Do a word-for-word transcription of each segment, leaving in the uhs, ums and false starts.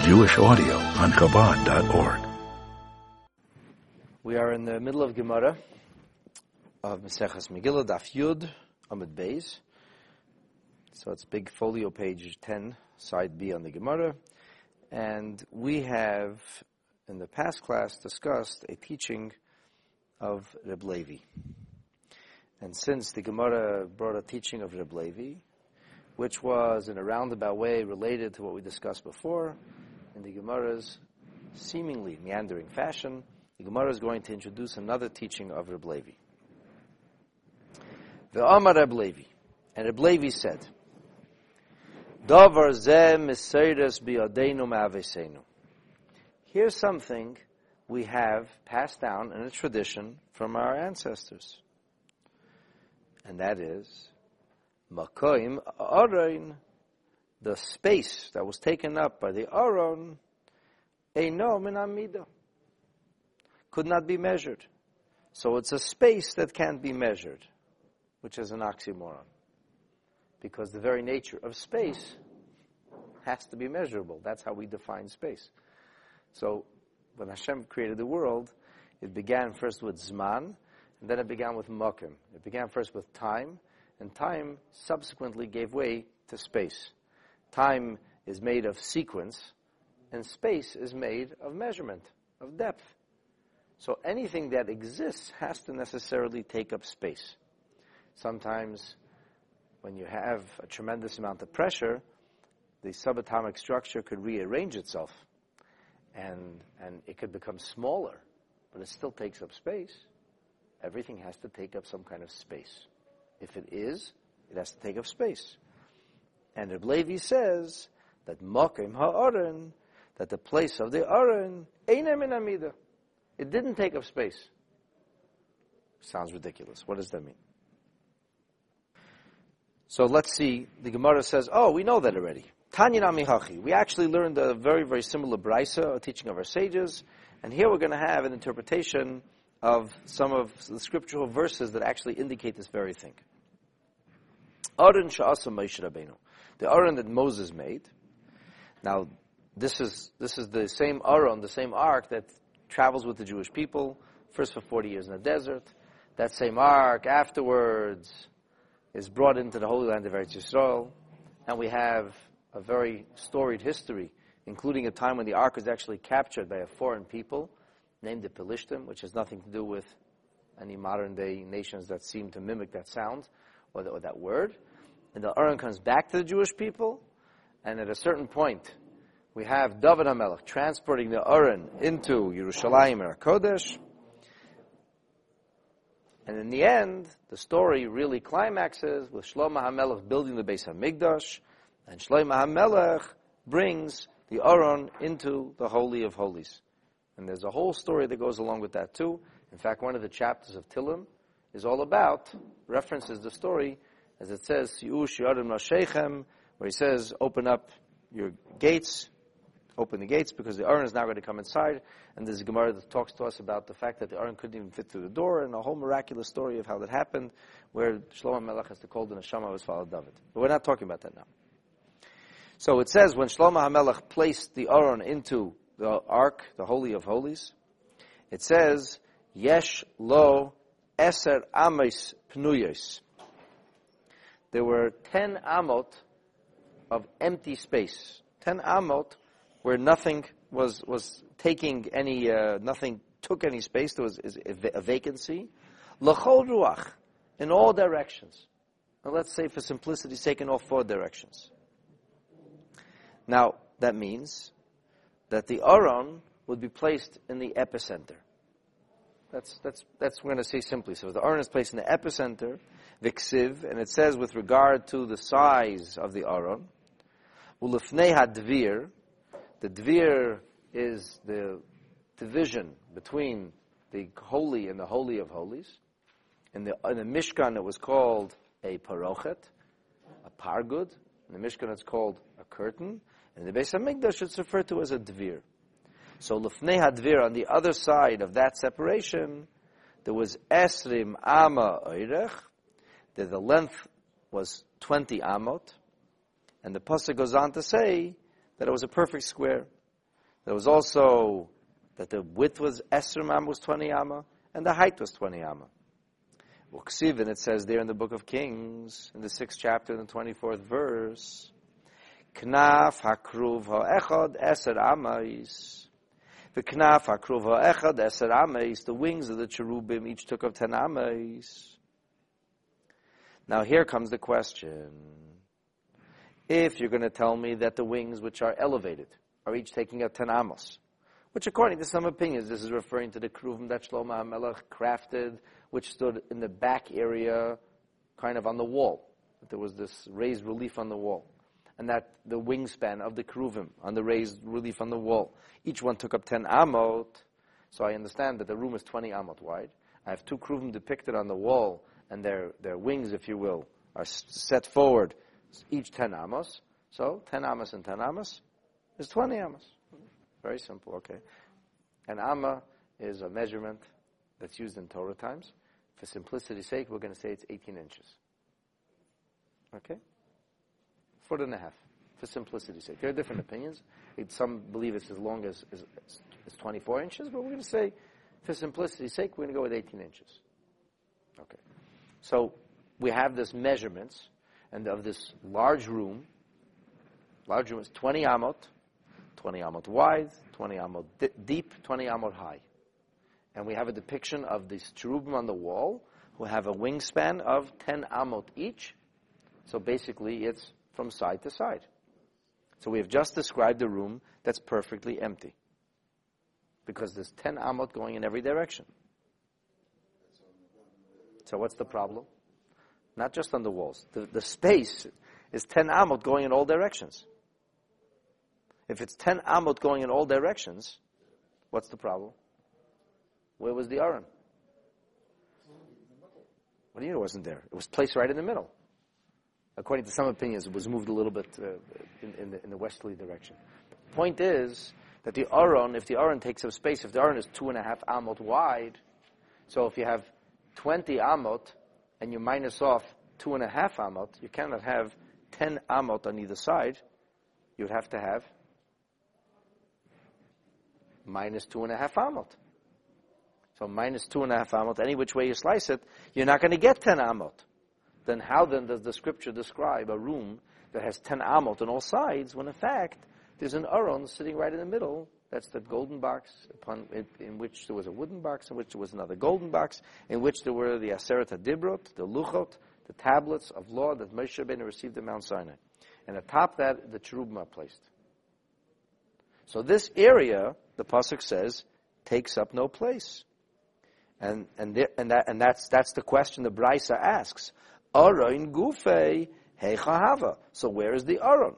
Jewish audio on Chabad dot org. We are in the middle of Gemara of Maseches Megillah, Daf Yud, Amud Beis. So it's big folio page ten, side B on the Gemara. And we have, in the past class, discussed a teaching of Reb Levi. And since the Gemara brought a teaching of Reb Levi, which was in a roundabout way related to what we discussed before, in the Gemara's seemingly meandering fashion, the Gemara is going to introduce another teaching of Reb Levi. Ve'amar Reb Levi, and Reb Levi said, Davar zeh miseires biyadeinu ma'aveseinu. Here's something we have passed down in a tradition from our ancestors. And that is, Makoim Aron, the space that was taken up by the Aron, Eino min amida, could not be measured. So it's a space that can't be measured, which is an oxymoron. Because the very nature of space has to be measurable. That's how we define space. So when Hashem created the world, it began first with Zman, and then it began with Mokim. It began first with time, and time subsequently gave way to space. Time is made of sequence, and space is made of measurement, of depth. So anything that exists has to necessarily take up space. Sometimes when you have a tremendous amount of pressure, the subatomic structure could rearrange itself, and and it could become smaller, but it still takes up space. Everything has to take up some kind of space. If it is, it has to take up space. And Reb Levi says that Mokim ha'aron, that the place of the Aron, Eino min amida, it didn't take up space. Sounds ridiculous. What does that mean? So let's see. The Gemara says, oh, we know that already. Tanya nami hachi. We actually learned a very, very similar brisa, a teaching of our sages. And here we're going to have an interpretation of some of the scriptural verses that actually indicate this very thing. Aron sha'asa Moshe Rabbeinu. The Aron that Moses made. Now, this is this is the same Aron, the same ark that travels with the Jewish people, first for forty years in the desert. That same ark afterwards is brought into the Holy Land of Eretz Yisrael, and we have a very storied history, including a time when the ark was actually captured by a foreign people named the Pelishtim, which has nothing to do with any modern-day nations that seem to mimic that sound or, the, or that word. And the Aron comes back to the Jewish people, and at a certain point, we have David HaMelech transporting the Aron into Yerushalayim and HaKodesh. And in the end, the story really climaxes with Shlomo HaMelech building the Beis HaMikdash, and Shlomo HaMelech brings the Aron into the Holy of Holies. And there's a whole story that goes along with that too. In fact, one of the chapters of Tillim is all about, references the story, as it says, Si'u shi'arim lasheichem, where he says, open up your gates, open the gates, because the Aron is now going to come inside. And there's a Gemara that talks to us about the fact that the Aron couldn't even fit through the door, and a whole miraculous story of how that happened, where Shlomo Melech has to call the neshama of his father David. But we're not talking about that now. So it says, when Shlomo HaMelech placed the Aron into the ark, the Holy of Holies, it says, Yesh lo eser amos pnuyos. There were ten amot of empty space. Ten amot where nothing was was taking any, uh, nothing took any space. There was a vacancy. L'chol ruach, in all directions. Now let's say for simplicity's sake, in all four directions. Now, that means that the Aron would be placed in the epicenter. That's that's that's we're going to say simply. So the Aron is placed in the epicenter, Viksiv, and it says with regard to the size of the Aron, Ulifnei hadvir, the dvir is the division between the holy and the holy of holies. In the in the Mishkan it was called a parochet, a pargud. In the Mishkan it's called a curtain. And the Beis HaMikdash it's referred to as a dvir. So Lefnei HaDvir, on the other side of that separation, there was Esrim Ama Oirech, that the length was twenty Amot, and the Pasuk goes on to say that it was a perfect square. There was also that the width was Esser Amma, was twenty Amma, and the height was twenty Amma. Uksiv, and it says there in the book of Kings, in the sixth chapter, in the twenty-fourth verse, Knaf hakruv ha'echad eser amais. The knaf hakruv ha'echad eser amais, the wings of the cherubim each took up ten amais. Now here comes the question. If you're going to tell me that the wings which are elevated are each taking up ten amos, which according to some opinions, this is referring to the keruvim that Shlomo HaMelech crafted, which stood in the back area, kind of on the wall. There was this raised relief on the wall. And that the wingspan of the keruvim on the raised relief on the wall, each one took up ten amot. So I understand that the room is twenty amot wide. I have two keruvim depicted on the wall, and their, their wings, if you will, are set forward, each ten amos. So ten amos and ten amos is twenty amos. Very simple, okay. An amma is a measurement that's used in Torah times. For simplicity's sake, we're going to say it's eighteen inches. Okay? Foot and a half, for simplicity's sake. There are different opinions. Some believe it's as long as, as, as twenty-four inches, but we're going to say, for simplicity's sake, we're going to go with eighteen inches. Okay. So we have this measurements, and of this large room, large room is twenty amot, twenty amot wide, twenty amot di- deep, twenty amot high. And we have a depiction of these cherubim on the wall who have a wingspan of ten amot each. So basically it's from side to side. So we have just described a room that's perfectly empty, because there's ten amot going in every direction. So what's the problem? Not just on the walls. The, the space is ten amot going in all directions. If it's ten amot going in all directions, what's the problem? Where was the Aron? What do you mean it wasn't there? It was placed right in the middle. According to some opinions, it was moved a little bit uh, in, in, the, in the westerly direction. The point is that the Aron, if the Aron takes up space, if the Aron is two and a half amot wide, so if you have twenty amot and you minus off two and a half amot, you cannot have ten amot on either side. You would have to have minus two and a half amot. So minus two and a half amot, any which way you slice it, you're not going to get ten amot. Then how then does the scripture describe a room that has ten amot on all sides, when in fact there's an aron sitting right in the middle? That's the golden box, upon in, in which there was a wooden box, in which there was another golden box, in which there were the Aseret HaDibrot, the Luchot, the tablets of law that Moshe Rabbeinu received at Mount Sinai. And atop that, the cherubim are placed. So this area, the pasuk says, takes up no place. And and there, and that and that's that's the question the Brisa asks. Aron gufei heicha hava. So where is the Aron?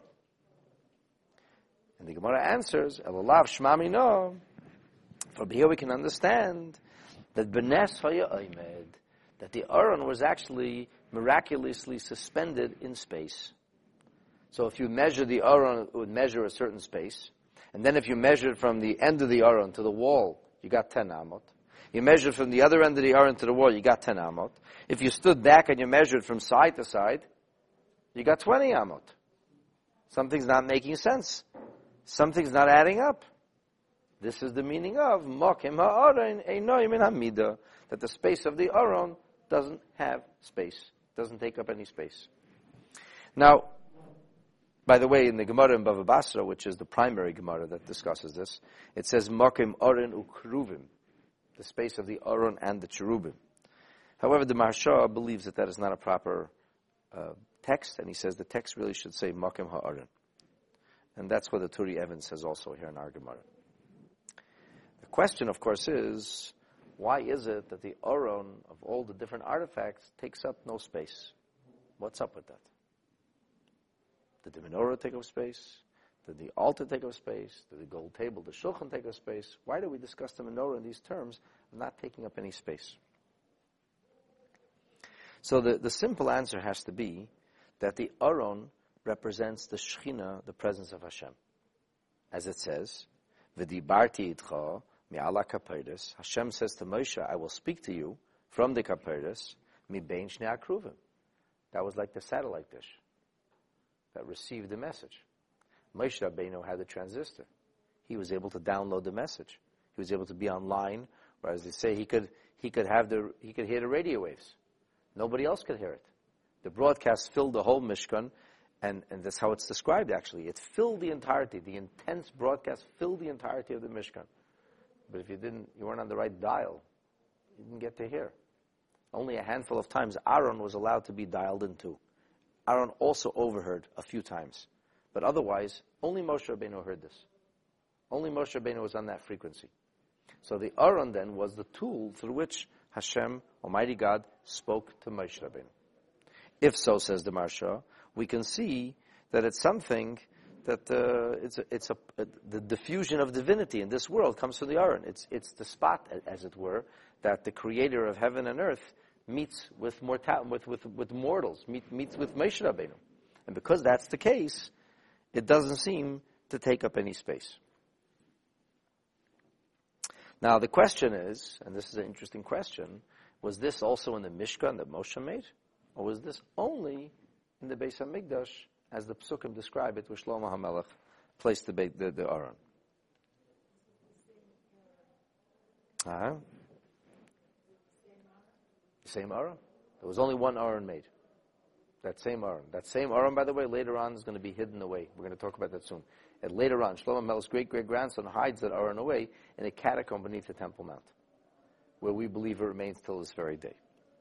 And the Gemara answers, Elolav shmami no. From here we can understand that benes haya oimed, that the Aron was actually miraculously suspended in space. So if you measure the Aron, it would measure a certain space. And then if you measured from the end of the Aron to the wall, you got ten amot. You measured from the other end of the Aron to the wall, you got ten amot. If you stood back and you measured from side to side, you got twenty amot. Something's not making sense. Something's not adding up. This is the meaning of Mokim ha'aron eino min hamida, that the space of the Aron doesn't have space, doesn't take up any space. Now, by the way, in the Gemara in Bava Basra, which is the primary Gemara that discusses this, it says Mokim Aron ukruvim, the space of the Aron and the cherubim. However, the Maharsha believes that that is not a proper uh, text, and he says the text really should say Mokim ha'aron. And that's what the Turi Evans says also here in our Gemara. The question, of course, is, why is it that the Aron of all the different artifacts takes up no space? What's up with that? Did the menorah take up space? Did the altar take up space? Did the gold table, the shulchan, take up space? Why do we discuss the menorah in these terms of not taking up any space? So the, the simple answer has to be that the Aron represents the Shechina, the presence of Hashem. As it says, V'dibarti itcha mi'ala kaperes. Hashem says to Moshe, I will speak to you from the kaperes mi bein shnei akruvim. That was like the satellite dish that received the message. Moshe Rabbeinu had the transistor. he was able to download the message. He was able to be online, whereas they say he could he could have the he could hear the radio waves. Nobody else could hear it. The broadcast filled the whole Mishkan, and, and that's how it's described actually. It filled the entirety. The intense broadcast filled the entirety of the Mishkan. But if you didn't, you weren't on the right dial, you didn't get to hear. Only a handful of times Aaron was allowed to be dialed into. Aaron also overheard a few times. But otherwise, only Moshe Rabbeinu heard this. Only Moshe Rabbeinu was on that frequency. So the Aaron then was the tool through which Hashem, Almighty God, spoke to Moshe Rabbeinu. If so, says the Maharsha, we can see that it's something that uh, it's a, it's a, a, the diffusion of divinity in this world comes from the Aaron. It's it's the spot, as it were, that the Creator of heaven and earth meets with mortal with with with mortals, meet, meets with Moshe Rabbeinu, and because that's the case, it doesn't seem to take up any space. Now the question is, and this is an interesting question, was this also in the Mishkan that Moshe made, or was this only in the Beis HaMikdash, as the Psukim describe it, where Shlomo HaMelech placed the, the, the Aron? Uh-huh. Same Aron. There was only one Aron made. That same Aron. That same Aron, by the way, later on is going to be hidden away. We're going to talk about that soon. And later on, Shlomo HaMelech's great-great-grandson hides that Aron away in a catacomb beneath the Temple Mount, where we believe it remains till this very day.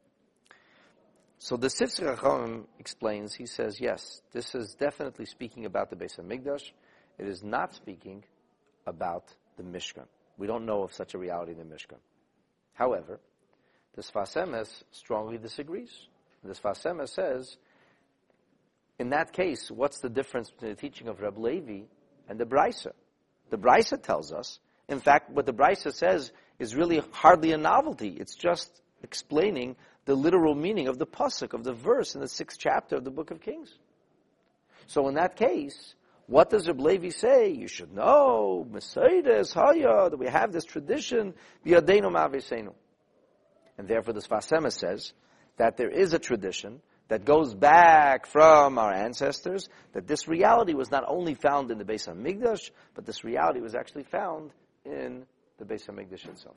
So the Sifsei Chachamim explains, he says, yes, this is definitely speaking about the Beis HaMikdash. It is not speaking about the Mishkan. We don't know of such a reality in the Mishkan. However, the Sfas Emes strongly disagrees. The Sfas Emes says, in that case, what's the difference between the teaching of Reb Levi and the Braisa? The Braisa tells us, in fact, what the Braisa says is really hardly a novelty. It's just explaining the literal meaning of the pasuk, of the verse in the sixth chapter of the Book of Kings. So in that case, what does Reb Levi say? You should know, Meseides, Haya, that we have this tradition, V'yadeinu ma'aviseinu. And therefore the Sfas Emes says that there is a tradition that goes back from our ancestors, that this reality was not only found in the Beis HaMikdash, but this reality was actually found in the Beis HaMikdash itself.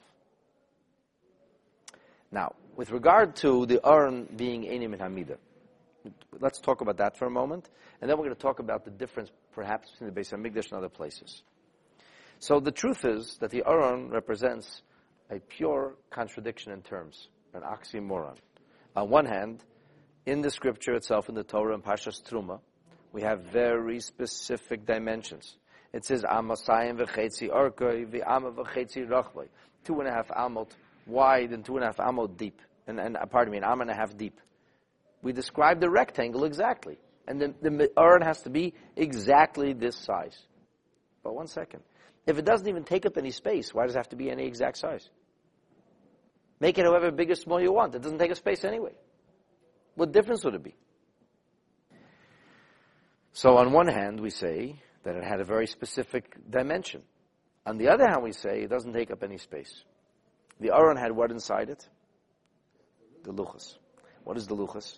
Now, with regard to the Aron being Einim and Hamidah, let's talk about that for a moment, and then we're going to talk about the difference, perhaps, between the Beis HaMikdash and other places. So the truth is that the Aron represents a pure contradiction in terms, an oxymoron. On one hand, in the scripture itself, in the Torah and Parshas Truma, we have very specific dimensions. It says, Amasayim v'chetzi orkoi v'ama v'chetzi rachvoi. Two and a half amot wide and two and a half amot deep. And, and pardon me, an am and a half deep. We describe the rectangle exactly. And the, the Aron has to be exactly this size. But one second. If it doesn't even take up any space, why does it have to be any exact size? Make it however big or small you want. It doesn't take up space anyway. What difference would it be? So on one hand, we say that it had a very specific dimension. On the other hand, we say it doesn't take up any space. The Aron had what inside it? The Luchos. What is the Luchos?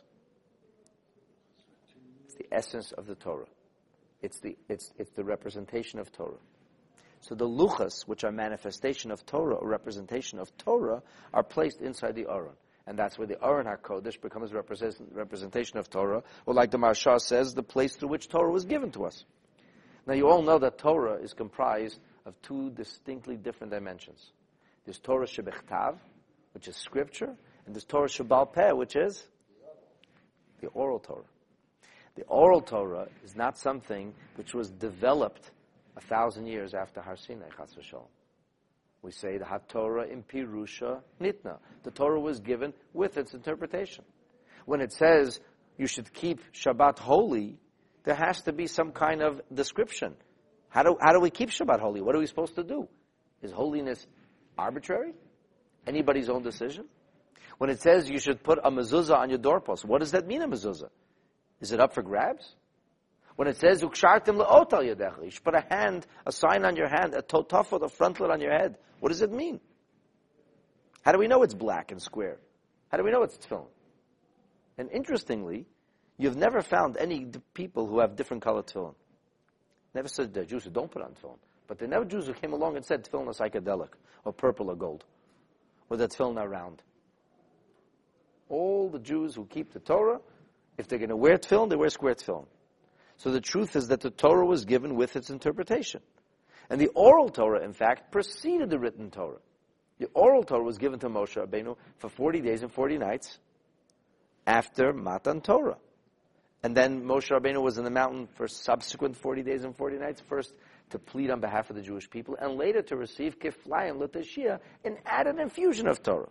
It's the essence of the Torah. It's the, it's, it's the representation of Torah. So the Luchos, which are manifestation of Torah or representation of Torah, are placed inside the Aron. And that's where the Aron HaKodesh becomes represent, representation of Torah, or like the Maharsha says, the place through which Torah was given to us. Now you all know that Torah is comprised of two distinctly different dimensions. There's Torah Shebechtav, which is scripture, and there's Torah Shebal Peh, which is the oral Torah. The oral Torah is not something which was developed a thousand years after Har Sinai, Chas v'Shalom. We say the HaTorah in Pirusha Nitna. The Torah was given with its interpretation. When it says you should keep Shabbat holy, there has to be some kind of description. How do, how do we keep Shabbat holy? What are we supposed to do? Is holiness arbitrary? Anybody's own decision? When it says you should put a mezuzah on your doorpost, what does that mean, a mezuzah? Is it up for grabs? When it says, Ukshartim le'ot al yadecha, you should put a hand, a sign on your hand, a totafot, a frontlet on your head. What does it mean? How do we know it's black and square? How do we know it's tefillin? And interestingly, you've never found any d- people who have different colored tefillin. Never said the Jews who don't put on tefillin. But there are never Jews who came along and said tefillin is psychedelic, or purple or gold, or that tefillin are round. All the Jews who keep the Torah, if they're going to wear tefillin, they wear square tefillin. So the truth is that the Torah was given with its interpretation. And the oral Torah, in fact, preceded the written Torah. The oral Torah was given to Moshe Rabbeinu for forty days and forty nights after Matan Torah. And then Moshe Rabbeinu was in the mountain for subsequent forty days and forty nights, first to plead on behalf of the Jewish people, and later to receive Kiflayim L'Tashiyah, an added infusion of Torah.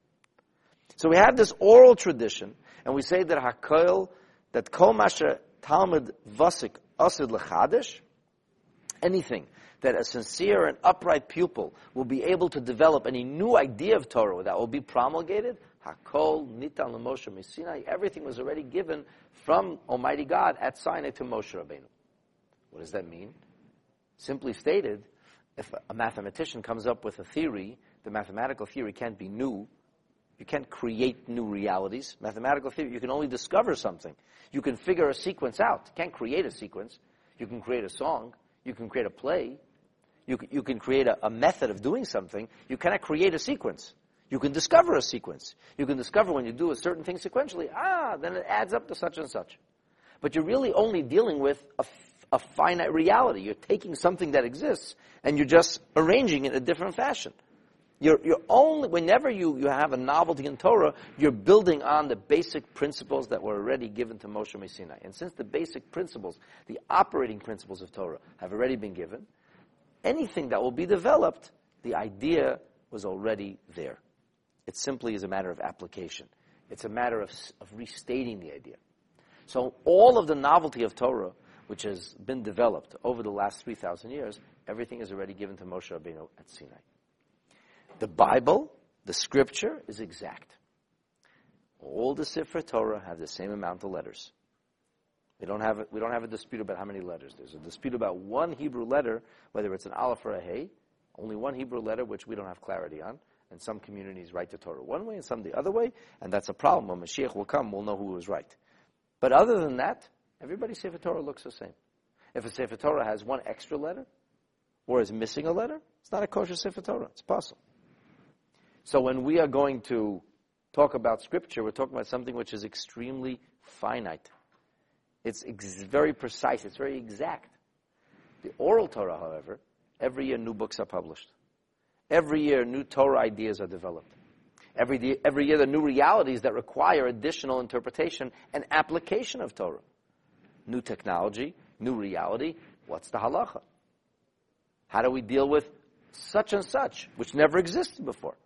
So we have this oral tradition, and we say that Hakoil, that Kol Masha Talmud Vasik Asid L'Chadish, anything that a sincere and upright pupil will be able to develop, any new idea of Torah that will be promulgated, Hakol Nitan L'Moshe Misinai, everything was already given from Almighty God at Sinai to Moshe Rabbeinu. What does that mean? Simply stated, if a mathematician comes up with a theory, the mathematical theory can't be new. You can't create new realities. Mathematical theory, you can only discover something. You can figure a sequence out. You can't create a sequence. You can create a song. You can create a play. You can, you can create a, a method of doing something. You cannot create a sequence. You can discover a sequence. You can discover when you do a certain thing sequentially, ah, then it adds up to such and such. But you're really only dealing with a, a finite reality. You're taking something that exists and you're just arranging it in a different fashion. You're, you're only, whenever you, you have a novelty in Torah, you're building on the basic principles that were already given to Moshe Sinai. And since the basic principles, the operating principles of Torah, have already been given, anything that will be developed, the idea was already there. It simply is a matter of application. It's a matter of, of restating the idea. So all of the novelty of Torah, which has been developed over the last three thousand years, everything is already given to Moshe Rabbeinu at Sinai. The Bible, the Scripture, is exact. All the Sefer Torah have the same amount of letters. We don't have a, we don't have a dispute about how many letters. There's a dispute about one Hebrew letter, whether it's an aleph or a hey. Only one Hebrew letter, which we don't have clarity on. And some communities write the Torah one way and some the other way, and that's a problem. When Mashiach will come, we'll know who was right. But other than that, everybody's Sefer Torah looks the same. If a Sefer Torah has one extra letter, or is missing a letter, it's not a kosher Sefer Torah. It's possible. So when we are going to talk about Scripture, we're talking about something which is extremely finite. It's ex- very precise. It's very exact. The oral Torah, however, every year new books are published. Every year new Torah ideas are developed. Every, day, every year there are new realities that require additional interpretation and application of Torah. New technology, new reality. What's the halacha? How do we deal with such and such, which never existed before?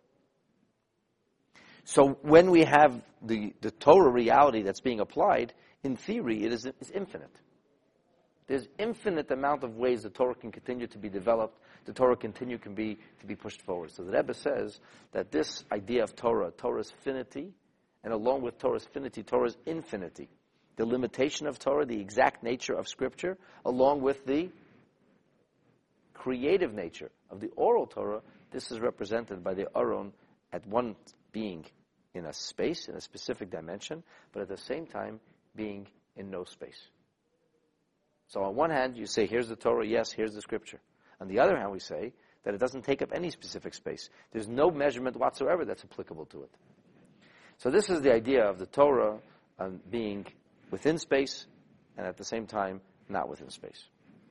So when we have the, the Torah reality that's being applied, in theory, it is it's infinite. There's infinite amount of ways the Torah can continue to be developed, the Torah continue can be to be pushed forward. So the Rebbe says that this idea of Torah, Torah's finity, and along with Torah's finity, Torah's infinity, the limitation of Torah, the exact nature of Scripture, along with the creative nature of the oral Torah, this is represented by the Aron at one being in a space, in a specific dimension, but at the same time being in no space. So on one hand, you say, here's the Torah, yes, here's the Scripture. On the other hand, we say that it doesn't take up any specific space. There's no measurement whatsoever that's applicable to it. So this is the idea of the Torah um, being within space and at the same time not within space.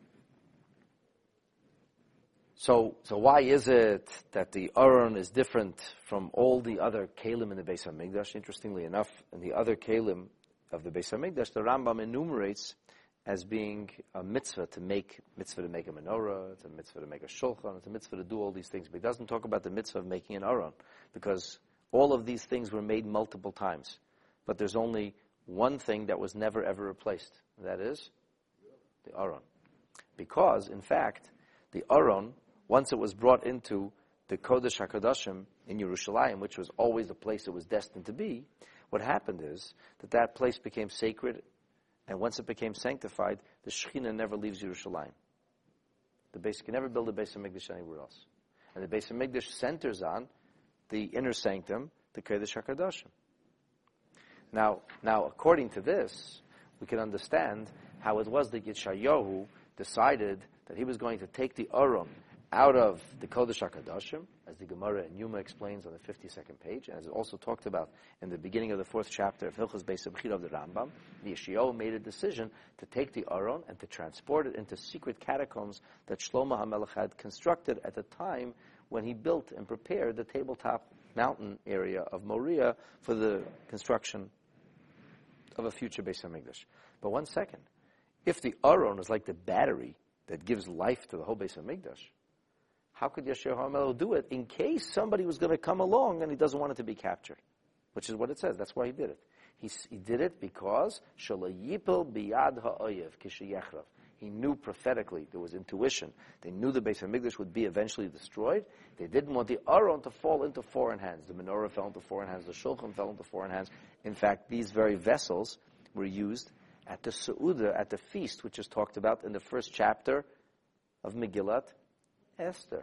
So, so why is it that the Aron is different from all the other Kalim in the Beis HaMikdash? Interestingly enough, in the other Kalim of the Beis HaMikdash, the Rambam enumerates as being a mitzvah to make, mitzvah to make a menorah, it's a mitzvah to make a shulchan, it's a mitzvah to do all these things. But he doesn't talk about the mitzvah of making an Aron, because all of these things were made multiple times. But there's only one thing that was never ever replaced, and that is the Aron. Because, in fact, the Aron, once it was brought into the Kodesh HaKodashim in Yerushalayim, which was always the place it was destined to be, what happened is that that place became sacred, and once it became sanctified, the Shekhinah never leaves Yerushalayim. The base can never build a Beis HaMikdash anywhere else. And the Beis HaMikdash centers on the inner sanctum, the Kodesh HaKodashim. Now, now, according to this, we can understand how it was that Yeshayahu decided that he was going to take the Aron out of the Kodesh HaKadoshim, as the Gemara in Yuma explains on the fifty-second page, and as it also talked about in the beginning of the fourth chapter of Hilchos Beis Bechira of the Rambam, the Yeshayahu made a decision to take the Aron and to transport it into secret catacombs that Shlomo HaMelech had constructed at the time when he built and prepared the tabletop mountain area of Moriah for the construction of a future Beis HaMikdash. But one second, if the Aron is like the battery that gives life to the whole Beis HaMikdash, how could Yeshayahu HaMelech do it in case somebody was going to come along and he doesn't want it to be captured? Which is what it says. That's why he did it. He, he did it because Shalayipel biyad ha'oyev kishayechrav. He knew prophetically, there was intuition. They knew the Beis HaMikdash would be eventually destroyed. They didn't want the Aron to fall into foreign hands. The menorah fell into foreign hands. The shulchan fell into foreign hands. In fact, these very vessels were used at the Seudah, at the feast, which is talked about in the first chapter of Megillat Esther.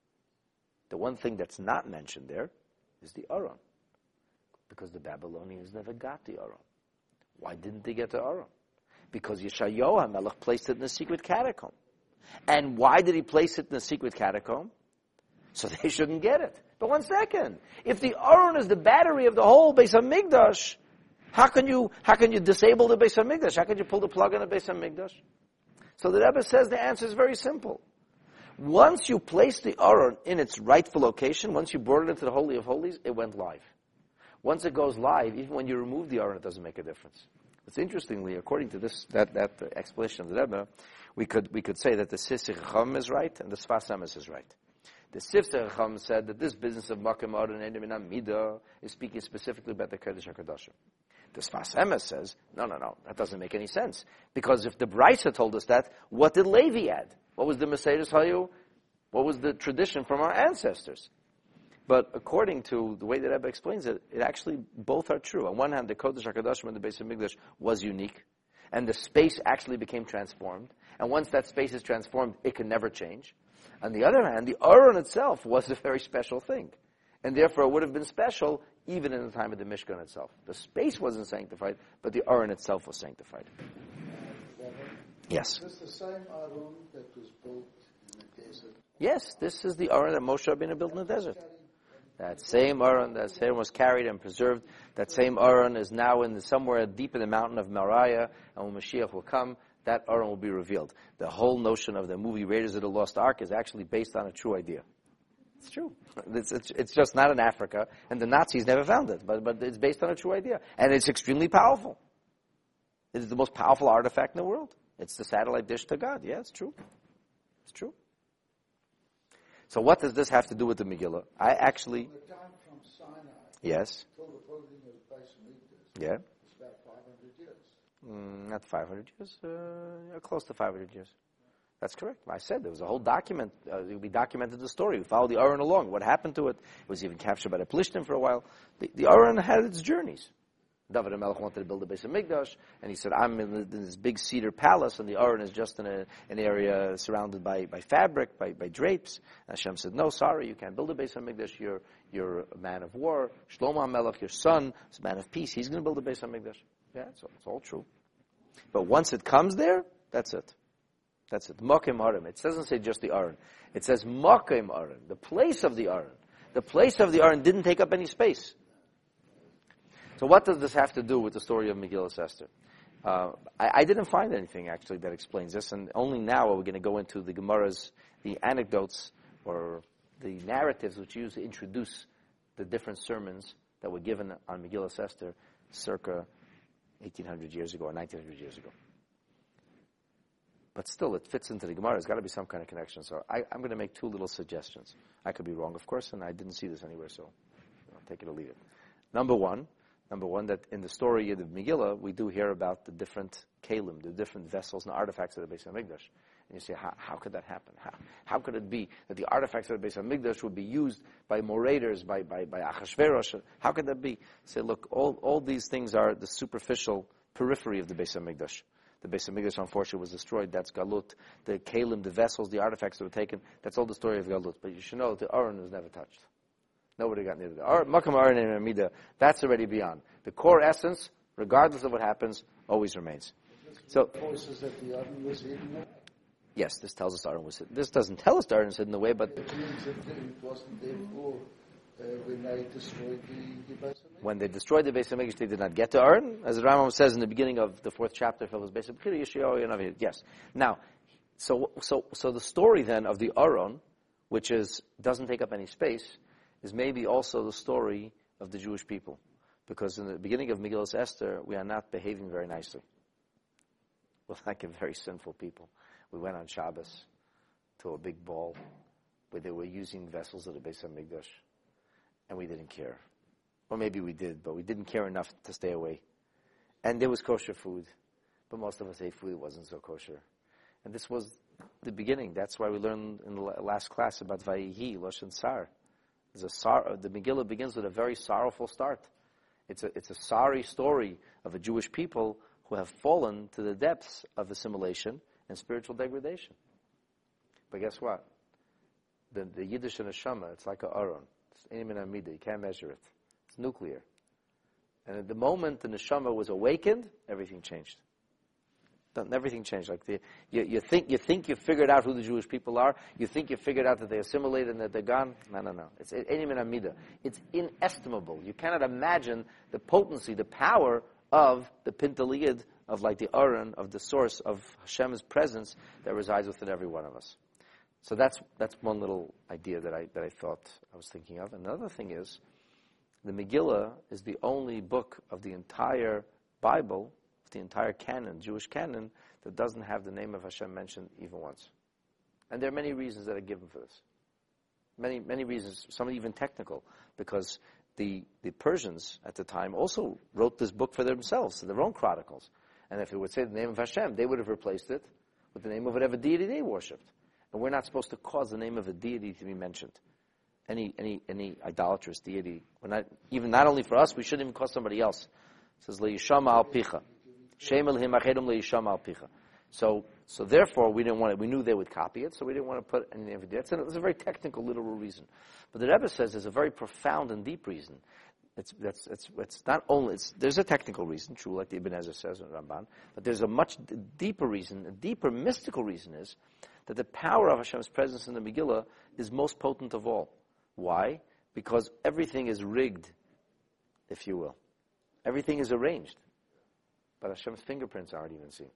The one thing that's not mentioned there is the Aron, because the Babylonians never got the Aron. Why didn't they get the Aron? Because Yeshayahu HaMelech placed it in the secret catacomb. And why did he place it in the secret catacomb? So they shouldn't get it. But one second, if the Aron is the battery of the whole Beis HaMikdash, how can you how can you disable the Beis HaMikdash? How can you pull the plug on the Beis HaMikdash? So the Rebbe says the answer is very simple. Once you place the Aron in its rightful location, once you brought it into the Holy of Holies, it went live. Once it goes live, even when you remove the Aron, it doesn't make a difference. It's interestingly, according to this that, that explanation of the Rebbe, we could we could say that the Sifsei Chacham is right and the Sfas Emes is right. The Sifsei Chacham said that this business of Makom Aron and Edim Midah is speaking specifically about the Kodesh HaKadoshim. The Sfas Emes says, no, no, no, that doesn't make any sense. Because if the Brisa told us that, what did Levi add? What was the Mercedes Hayu? What was the tradition from our ancestors? But according to the way that Rebbe explains it, it actually both are true. On one hand, the Kodesh HaKadoshim and the Beis HaMikdash was unique, and the space actually became transformed. And once that space is transformed, it can never change. On the other hand, the Aron itself was a very special thing. And therefore, it would have been special even in the time of the Mishkan itself. The space wasn't sanctified, but the Aron itself was sanctified. Yes. Is this the same Aron that was built in the desert? Yes, this is the Aron that Moshe Rabbeinu built in the desert. That same Aron, that same was carried and preserved. That same Aron is now in the, somewhere deep in the mountain of Moriah, and when Mashiach will come, that Aron will be revealed. The whole notion of the movie Raiders of the Lost Ark is actually based on a true idea. It's true. It's, it's, it's just not in Africa, and the Nazis never found it, but, but it's based on a true idea. And it's extremely powerful. It is the most powerful artifact in the world. It's the satellite dish to God. Yeah, it's true. It's true. So what does this have to do with the Megillah? I actually... From the time from Sinai Yes. till the building of the Beis HaMikdash, Yeah. it's about five hundred years. Mm, not five hundred years. Uh, yeah, close to five hundred years. That's correct. I said there was a whole document. Uh, we documented the story. We followed the Aron along. What happened to it? It was even captured by the Plishtim for a while. The, the Aron had its journeys. David HaMelech wanted to build a Beis HaMikdash, and he said, I'm in, the, in this big cedar palace, and the Aron is just in a, an area surrounded by, by fabric, by, by drapes. And Hashem said, no, sorry, you can't build a Beis HaMikdash. You're, you're a man of war. Shlomo HaMelech, your son, is a man of peace. He's going to build a Beis HaMikdash. Yeah, it's, it's all true. But once it comes there, that's it. That's it. Makom Aron. It doesn't say just the Aron. It says Makom Aron, the place of the Aron. The place of the Aron didn't take up any space. So what does this have to do with the story of Megillah Esther? Uh, I, I didn't find anything, actually, that explains this, and only now are we going to go into the Gemara's, the anecdotes, or the narratives which used to introduce the different sermons that were given on Megillah Esther circa eighteen hundred years ago, or nineteen hundred years ago. But still, it fits into the Gemara. There's got to be some kind of connection. So I, I'm going to make two little suggestions. I could be wrong, of course, and I didn't see this anywhere, so I'll take it or leave it. Number one, Number one, that in the story of the Megillah, we do hear about the different kalim, the different vessels and artifacts of the Beis HaMikdash. And you say, how, how could that happen? How, how could it be that the artifacts of the Beis HaMikdash would be used by Moraders, by, by, by Achashverosh? How could that be? Say, look, all, all these things are the superficial periphery of the Beis HaMikdash. The Beis HaMikdash, unfortunately, was destroyed. That's Galut. The kalim, the vessels, the artifacts that were taken, that's all the story of Galut. But you should know that the Aron was never touched. Nobody got near the Makom Aron and Midah. That's already beyond. The core essence, regardless of what happens, always remains. So, Voices that the Aron was eaten up. Yes, this tells us Aaron was hidden. This doesn't tell us Aaron was hidden away, but It means that it wasn't there for uh, when they destroyed the, the Beis Hamikdash. when they destroyed the Beis Hamikdash, they did not get to Aaron, as the Rambam says in the beginning of the fourth chapter of his Beis Hamikdash. Yeshayahu Yanavi. Yes. Now, so so so the story then of the Aaron, which is doesn't take up any space, is maybe also the story of the Jewish people, because in the beginning of Megillas Esther, we are not behaving very nicely. We're like a very sinful people. We went on Shabbos to a big ball where they were using vessels of the Beis Hamikdash, and we didn't care. Or maybe we did, but we didn't care enough to stay away. And there was kosher food, but most of us ate food that wasn't so kosher. And this was the beginning. That's why we learned in the last class about Vayihi, Lashon Sar. There's a sor- the Megillah begins with a very sorrowful start. It's a, it's a sorry story of a Jewish people who have fallen to the depths of assimilation and spiritual degradation. But guess what? The, the Yiddish neshama, it's like a aron. It's Ein Min Amida. You can't measure it. It's nuclear. And at the moment the neshama was awakened, everything changed. Everything changed. Like the, you, you think you think you figured out who the Jewish people are. You think you figured out that they assimilated and that they're gone. No, no, no. It's Ein Min Amida. It's inestimable. You cannot imagine the potency, the power of the Pintaliyid, of like the Aron, of the source of Hashem's presence that resides within every one of us. So that's that's one little idea that I that I thought I was thinking of. Another thing is, the Megillah is the only book of the entire Bible, the entire canon, Jewish canon, that doesn't have the name of Hashem mentioned even once. And there are many reasons that are given for this. Many, many reasons, some even technical, because the, the Persians at the time also wrote this book for themselves, their own chronicles. And if it would say the name of Hashem, they would have replaced it with the name of whatever deity they worshipped. And we're not supposed to cause the name of a deity to be mentioned. Any any any idolatrous deity. We're not, even not only for us, we shouldn't even call somebody else. It says, Le'yishama al picha. Shem elhim achedum le'yishama al picha. So, so therefore, we didn't want it. We knew they would copy it, so we didn't want to put any name of it. It's a, it's a very technical, literal reason. But the Rebbe says there's a very profound and deep reason. It's, that's, it's, it's not only, it's, there's a technical reason, true, like the Ibn Ezra says in Ramban, but there's a much d- deeper reason, a deeper mystical reason is that the power of Hashem's presence in the Megillah is most potent of all. Why? Because everything is rigged, if you will. Everything is arranged. But Hashem's fingerprints aren't even seen.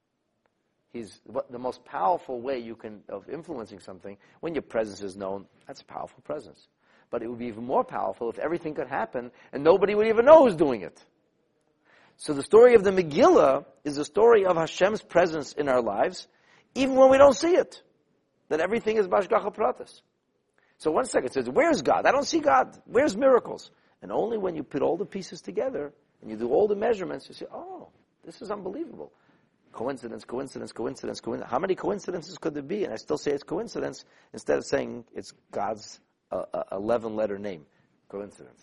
He's what, the most powerful way you can of influencing something, when your presence is known, that's a powerful presence. But it would be even more powerful if everything could happen and nobody would even know who's doing it. So the story of the Megillah is the story of Hashem's presence in our lives, even when we don't see it. That everything is bashgacha pratis. So one second says, where's God? I don't see God. Where's miracles? And only when you put all the pieces together and you do all the measurements, you say, oh, this is unbelievable. Coincidence, coincidence, coincidence, coincidence. How many coincidences could there be? And I still say it's coincidence instead of saying it's God's uh, uh, eleven-letter name. Coincidence.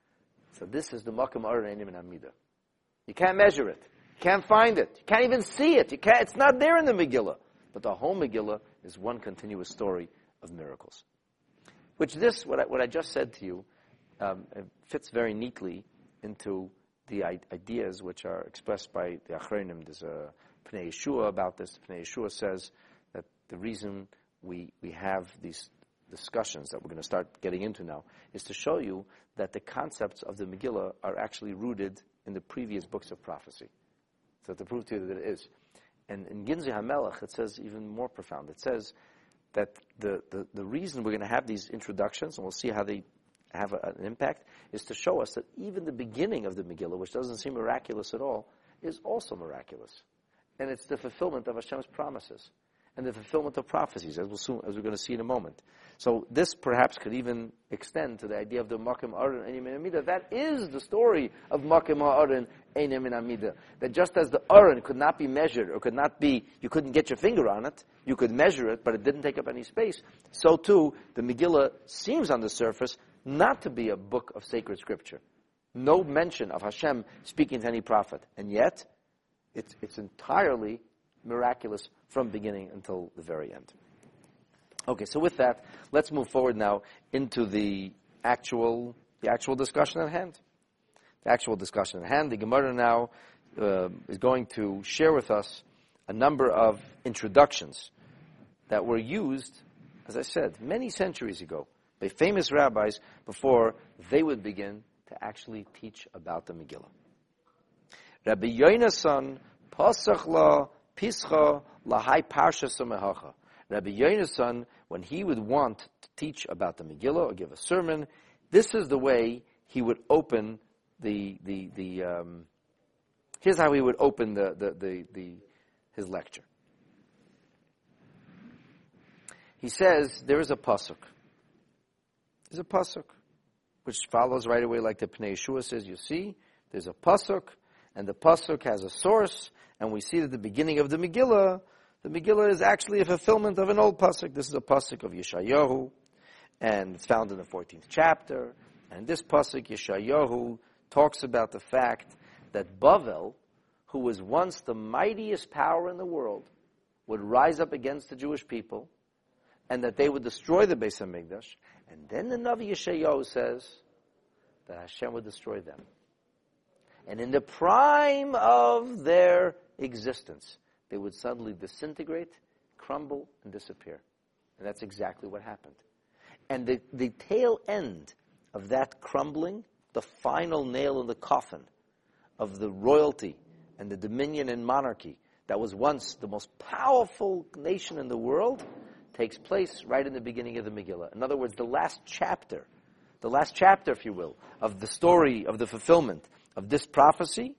So this is the Makam Aron Ein Min Amida. You can't measure it. You can't find it. You can't even see it. You can't, it's not there in the Megillah. But the whole Megillah is one continuous story of miracles. Which this, what I, what I just said to you, um, fits very neatly into the ideas which are expressed by the Achronim. There's a Pnei Yeshua about this. Pnei Yeshua says that the reason we we have these discussions that we're going to start getting into now is to show you that the concepts of the Megillah are actually rooted in the previous books of prophecy. So to prove to you that it is. And in Ginzi HaMelech, it says even more profound. It says that the, the, the reason we're going to have these introductions, and we'll see how they have a, an impact, is to show us that even the beginning of the Megillah, which doesn't seem miraculous at all, is also miraculous. And it's the fulfillment of Hashem's promises and the fulfillment of prophecies, as, we'll soon, as we're going to see in a moment. So this perhaps could even extend to the idea of the Makam Aron Ein Min Amida. That is the story of Makam Aron Ein Min Amida. That just as the Aron could not be measured, or could not be, you couldn't get your finger on it, you could measure it, but it didn't take up any space, so too, the Megillah seems on the surface not to be a book of sacred scripture. No mention of Hashem speaking to any prophet. And yet, it's, it's entirely miraculous from beginning until the very end. Okay, so with that, let's move forward now into the actual the actual discussion at hand. The actual discussion at hand. The Gemara now uh, is going to share with us a number of introductions that were used, as I said, many centuries ago by famous rabbis before they would begin to actually teach about the Megillah. Rabbi Yonasan Pasach la Pischa lahai Parsha Samehacha. Rabbi Yonasan, when he would want to teach about the Megillah or give a sermon, this is the way he would open the the the. Um, here's how he would open the the the, the his lecture. He says there is a pasuk. There's a pasuk, which follows right away, like the Pnei Yeshua says. You see, there's a pasuk, and the pasuk has a source, and we see that the beginning of the Megillah, the Megillah is actually a fulfillment of an old pasuk. This is a pasuk of Yeshayahu, and it's found in the fourteenth chapter. And this pasuk, Yeshayahu, talks about the fact that Bavel, who was once the mightiest power in the world, would rise up against the Jewish people, and that they would destroy the Beis HaMikdash. And then the Navi Yeshayahu says that Hashem would destroy them. And in the prime of their existence, they would suddenly disintegrate, crumble, and disappear. And that's exactly what happened. And the, the tail end of that crumbling, the final nail in the coffin of the royalty and the dominion and monarchy that was once the most powerful nation in the world, takes place right in the beginning of the Megillah. In other words, the last chapter, the last chapter, if you will, of the story of the fulfillment of this prophecy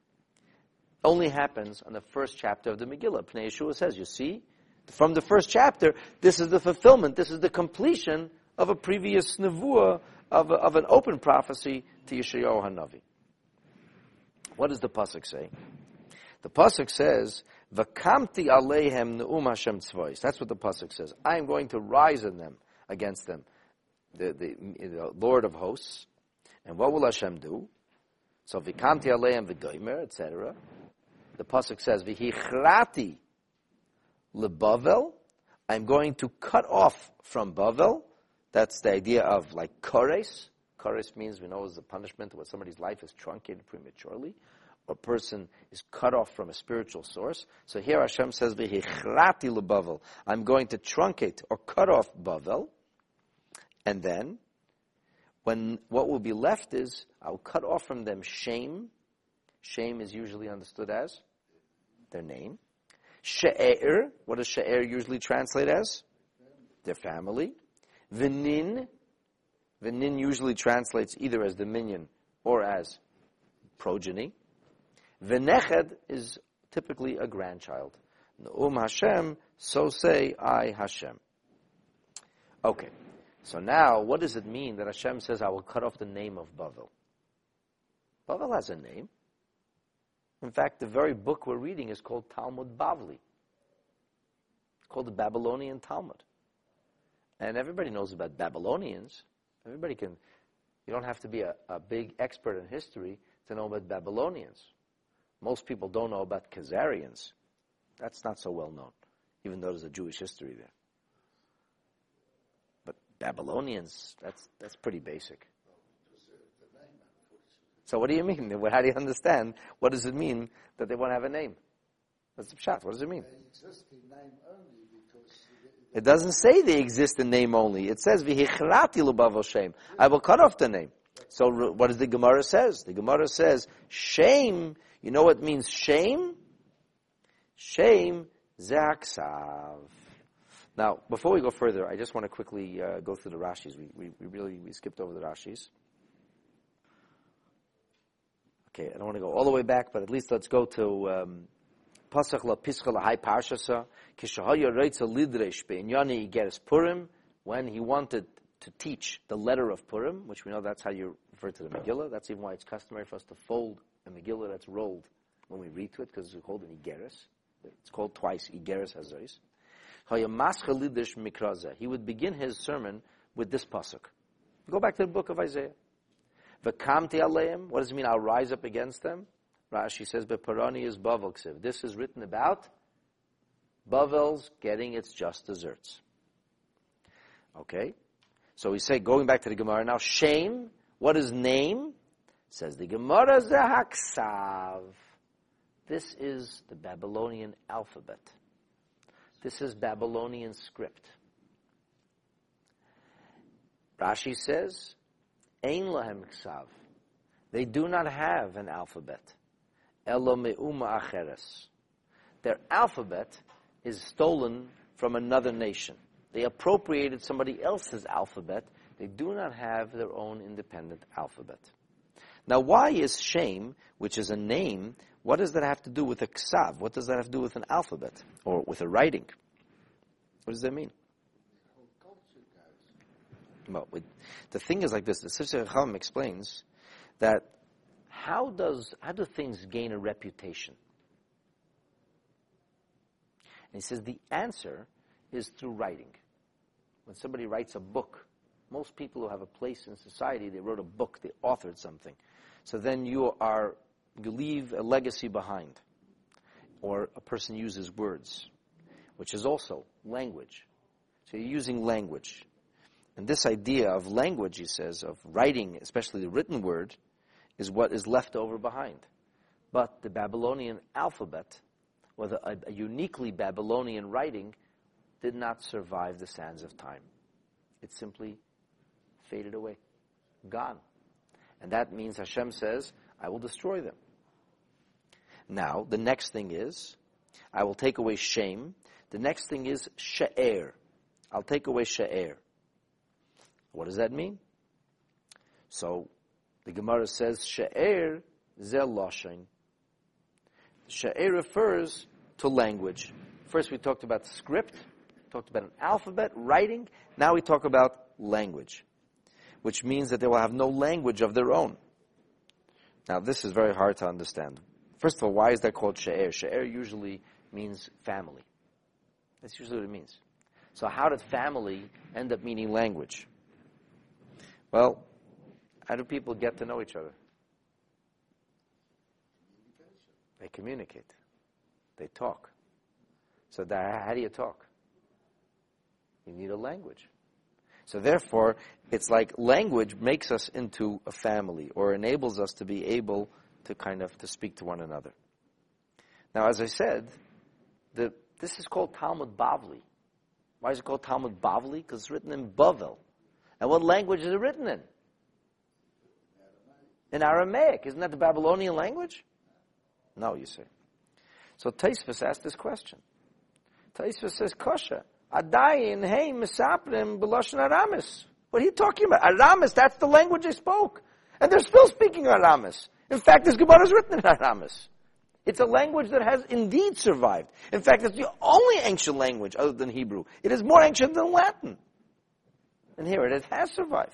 only happens on the first chapter of the Megillah. Pnei Yeshua says, you see, from the first chapter, this is the fulfillment, this is the completion of a previous nevuah, of, a, of an open prophecy to Yeshayahu HaNavi. What does the pasuk say? The pasuk says, "V'kamti aleihem neum Hashem tzvois." That's what the pasuk says. I am going to rise in them, against them, the, the, the Lord of hosts. And what will Hashem do? So v'kamti aleihem v'doimer, et cetera. The pasuk says, "V'hichrati leBavel." I'm going to cut off from Bavel. That's the idea of like kores. Kores means, we know, is the punishment when somebody's life is truncated prematurely. A person is cut off from a spiritual source. So here Hashem says, "V'hichrati leBavel." I'm going to truncate or cut off Bavel. And then, when what will be left is, I'll cut off from them shame. Shame is usually understood as their name. She'er, what does she'er usually translate as? Their family. V'nin, v'nin usually translates either as dominion or as progeny. V'neched is typically a grandchild. Ne'um Hashem, so say I Hashem. Okay, so now what does it mean that Hashem says, I will cut off the name of Bavel? Bavel has a name. In fact, the very book we're reading is called Talmud Bavli. It's called the Babylonian Talmud. And everybody knows about Babylonians. Everybody can, you don't have to be a, a big expert in history to know about Babylonians. Most people don't know about Khazarians. That's not so well known, even though there's a Jewish history there. But Babylonians, that's that's pretty basic. So what do you mean? How do you understand? What does it mean that they won't have a name? That's the pshat. What does it mean? They exist in name only because... It doesn't say they exist in name only. It says, "V'hichrati leBavel Shem." I will cut off the name. So what does the Gemara says? The Gemara says, shame, you know what means shame? Shame, zaksav. Now, before we go further, I just want to quickly uh, go through the Rashis. We, we, we really, we skipped over the Rashis. Okay, I don't want to go all the way back, but at least let's go to um, Pasach la Pischa la Hai Parshasa, Kishahaya Reitza Lidresh Be'inyani Igeres Purim, when he wanted to teach the letter of Purim, which we know that's how you refer to the Megillah. That's even why it's customary for us to fold a Megillah that's rolled when we read to it, because it's called an Igeres. It's called twice Igeres Hazois. Hayamascha Lidresh Mikraza. He would begin his sermon with this pasuk. Go back to the book of Isaiah. V'kamti aleim. What does it mean? I'll rise up against them. Rashi says, "Beparani is Bavel ksiv." This is written about Bavel's getting its just desserts. Okay, so we say, going back to the Gemara now, shame. What is name? Says the Gemara, Zahaksav. This is the Babylonian alphabet. This is Babylonian script. Rashi says, Ein lahem ksav. They do not have an alphabet. Elo me'uma acheres. Their alphabet is stolen from another nation. They appropriated somebody else's alphabet. They do not have their own independent alphabet. Now, why is Shem, which is a name, what does that have to do with a ksav? What does that have to do with an alphabet or with a writing? What does that mean? Well, with, the thing is like this. The Sifsei Chacham explains that how does how do things gain a reputation? And he says the answer is through writing. When somebody writes a book, most people who have a place in society, they wrote a book, they authored something. So then you are you leave a legacy behind. Or a person uses words, which is also language. So you're using language. And this idea of language, he says, of writing, especially the written word, is what is left over behind. But the Babylonian alphabet, or the, a, a uniquely Babylonian writing, did not survive the sands of time. It simply faded away, gone. And that means Hashem says, I will destroy them. Now, the next thing is, I will take away shame. The next thing is she'er. I'll take away she'er. What does that mean? So, the Gemara says, she'er zel loshen. She'er refers to language. First we talked about script, talked about an alphabet, writing. Now we talk about language, which means that they will have no language of their own. Now this is very hard to understand. First of all, why is that called she'er? She'er usually means family. That's usually what it means. So how did family end up meaning language? Well, how do people get to know each other? They communicate. They talk. So that, how do you talk? You need a language. So therefore, it's like language makes us into a family or enables us to be able to kind of to speak to one another. Now, as I said, the, this is called Talmud Bavli. Why is it called Talmud Bavli? Because it's written in Bavel. And what language is it written in? In Aramaic. Isn't that the Babylonian language? No, you say. So Tosfos asked this question. Tosfos says, Kosha, Adayin hey misaprim b'lashon Aramis. What are you talking about? Aramis, that's the language they spoke. And they're still speaking Aramis. In fact, this Gemara is written in Aramis. It's a language that has indeed survived. In fact, it's the only ancient language other than Hebrew. It is more ancient than Latin. And here it has survived.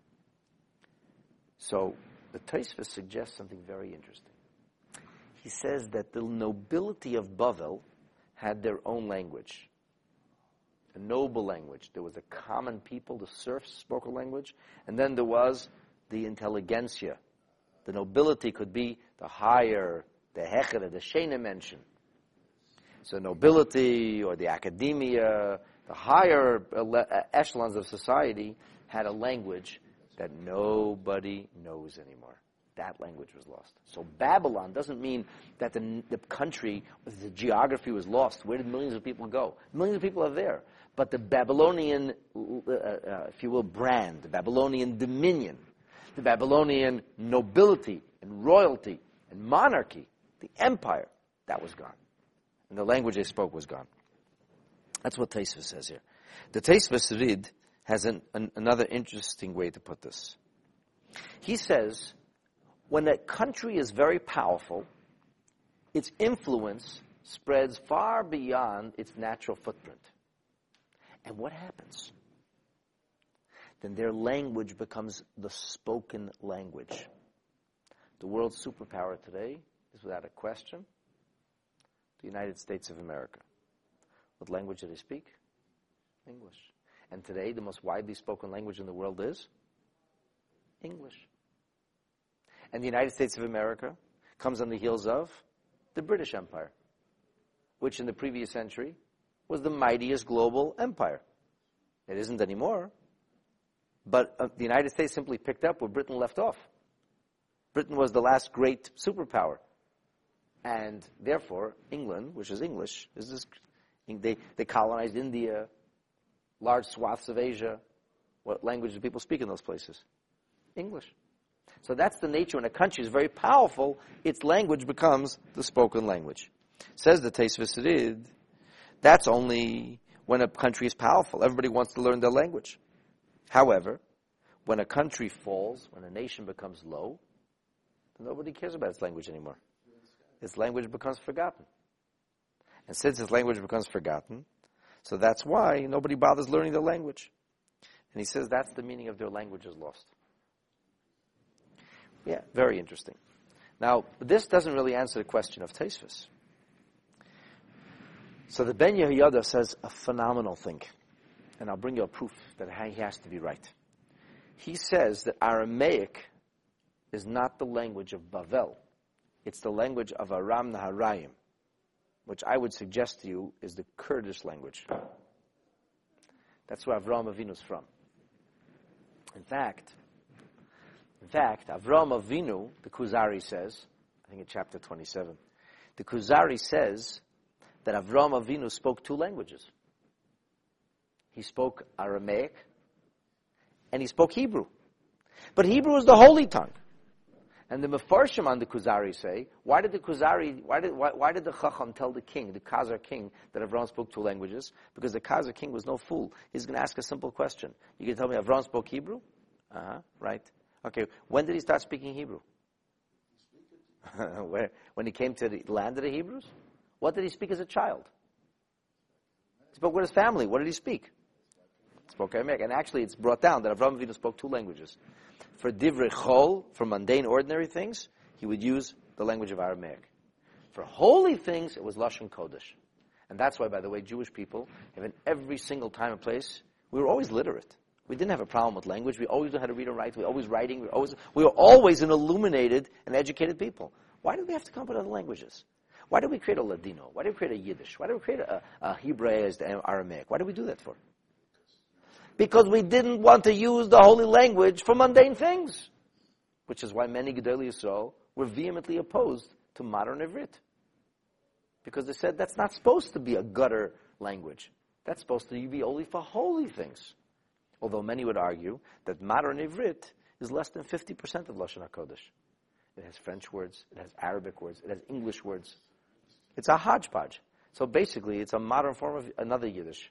So the Tosfos suggests something very interesting. He says that the nobility of Bavel had their own language, a noble language. There was a common people, the serfs spoke a language, and then there was the intelligentsia. The nobility could be the higher, the hechere, the shena mention. So nobility or the academia, the higher echelons of society had a language that nobody knows anymore. That language was lost. So Babylon doesn't mean that the, the country, the geography was lost. Where did millions of people go? Millions of people are there. But the Babylonian, uh, uh, if you will, brand, the Babylonian dominion, the Babylonian nobility and royalty and monarchy, the empire, that was gone. And the language they spoke was gone. That's what Tosfos says here. The Tosfos Rid has an, an, another interesting way to put this. He says, when a country is very powerful, its influence spreads far beyond its natural footprint. And what happens? Then their language becomes the spoken language. The world's superpower today is without a question the United States of America. What language do they speak? English. And today the most widely spoken language in the world is English. And the United States of America comes on the heels of the British Empire, which in the previous century was the mightiest global empire. It isn't anymore. But uh, the United States simply picked up where Britain left off. Britain was the last great superpower. And therefore, England, which is English, is this, They, they colonized India, large swaths of Asia. What language do people speak in those places? English. So that's the nature. When a country is very powerful, its language becomes the spoken language. Says the Tosfos Rid, that's only when a country is powerful. Everybody wants to learn their language. However, when a country falls, when a nation becomes low, nobody cares about its language anymore. Its language becomes forgotten. And since its language becomes forgotten, so that's why nobody bothers learning their language. And he says that's the meaning of their language is lost. Yeah, very interesting. Now, this doesn't really answer the question of Tosfos. So the Ben Yehoyada says a phenomenal thing. And I'll bring you a proof that he has to be right. He says that Aramaic is not the language of Bavel. It's the language of Aram Naharayim, which I would suggest to you is the Kurdish language. That's where Avraham Avinu is from. In fact, in fact, Avraham Avinu, the Kuzari says, I think in chapter twenty-seven, the Kuzari says that Avraham Avinu spoke two languages. He spoke Aramaic and he spoke Hebrew. But Hebrew is the holy tongue. And the Mefarshim on the Kuzari say, why did the Kuzari, why did why, why did the Chacham tell the king, the Khazar king, that Avraham spoke two languages? Because the Khazar king was no fool. He's going to ask a simple question. You can tell me Avraham spoke Hebrew? Uh-huh, right. Okay, when did he start speaking Hebrew? Where? When he came to the land of the Hebrews? What did he speak as a child? He spoke with his family. What did he speak? He spoke Aramaic. And actually it's brought down that Avraham Avinu spoke two languages. For divrei chol, for mundane, ordinary things, he would use the language of Aramaic. For holy things, it was Lashon Kodesh. And that's why, by the way, Jewish people, in every single time and place, we were always literate. We didn't have a problem with language. We always knew how to read and write. We were always writing. We were always, we were always an illuminated and educated people. Why did we have to come up with other languages? Why did we create a Ladino? Why did we create a Yiddish? Why did we create a, a Hebraized Aramaic? Why did we do that for? Because we didn't want to use the holy language for mundane things. Which is why many Gedolei Yisrael were vehemently opposed to modern Ivrit. Because they said that's not supposed to be a gutter language. That's supposed to be only for holy things. Although many would argue that modern Ivrit is less than fifty percent of Lashon HaKodesh. It has French words, it has Arabic words, it has English words. It's a hodgepodge. So basically, it's a modern form of another Yiddish.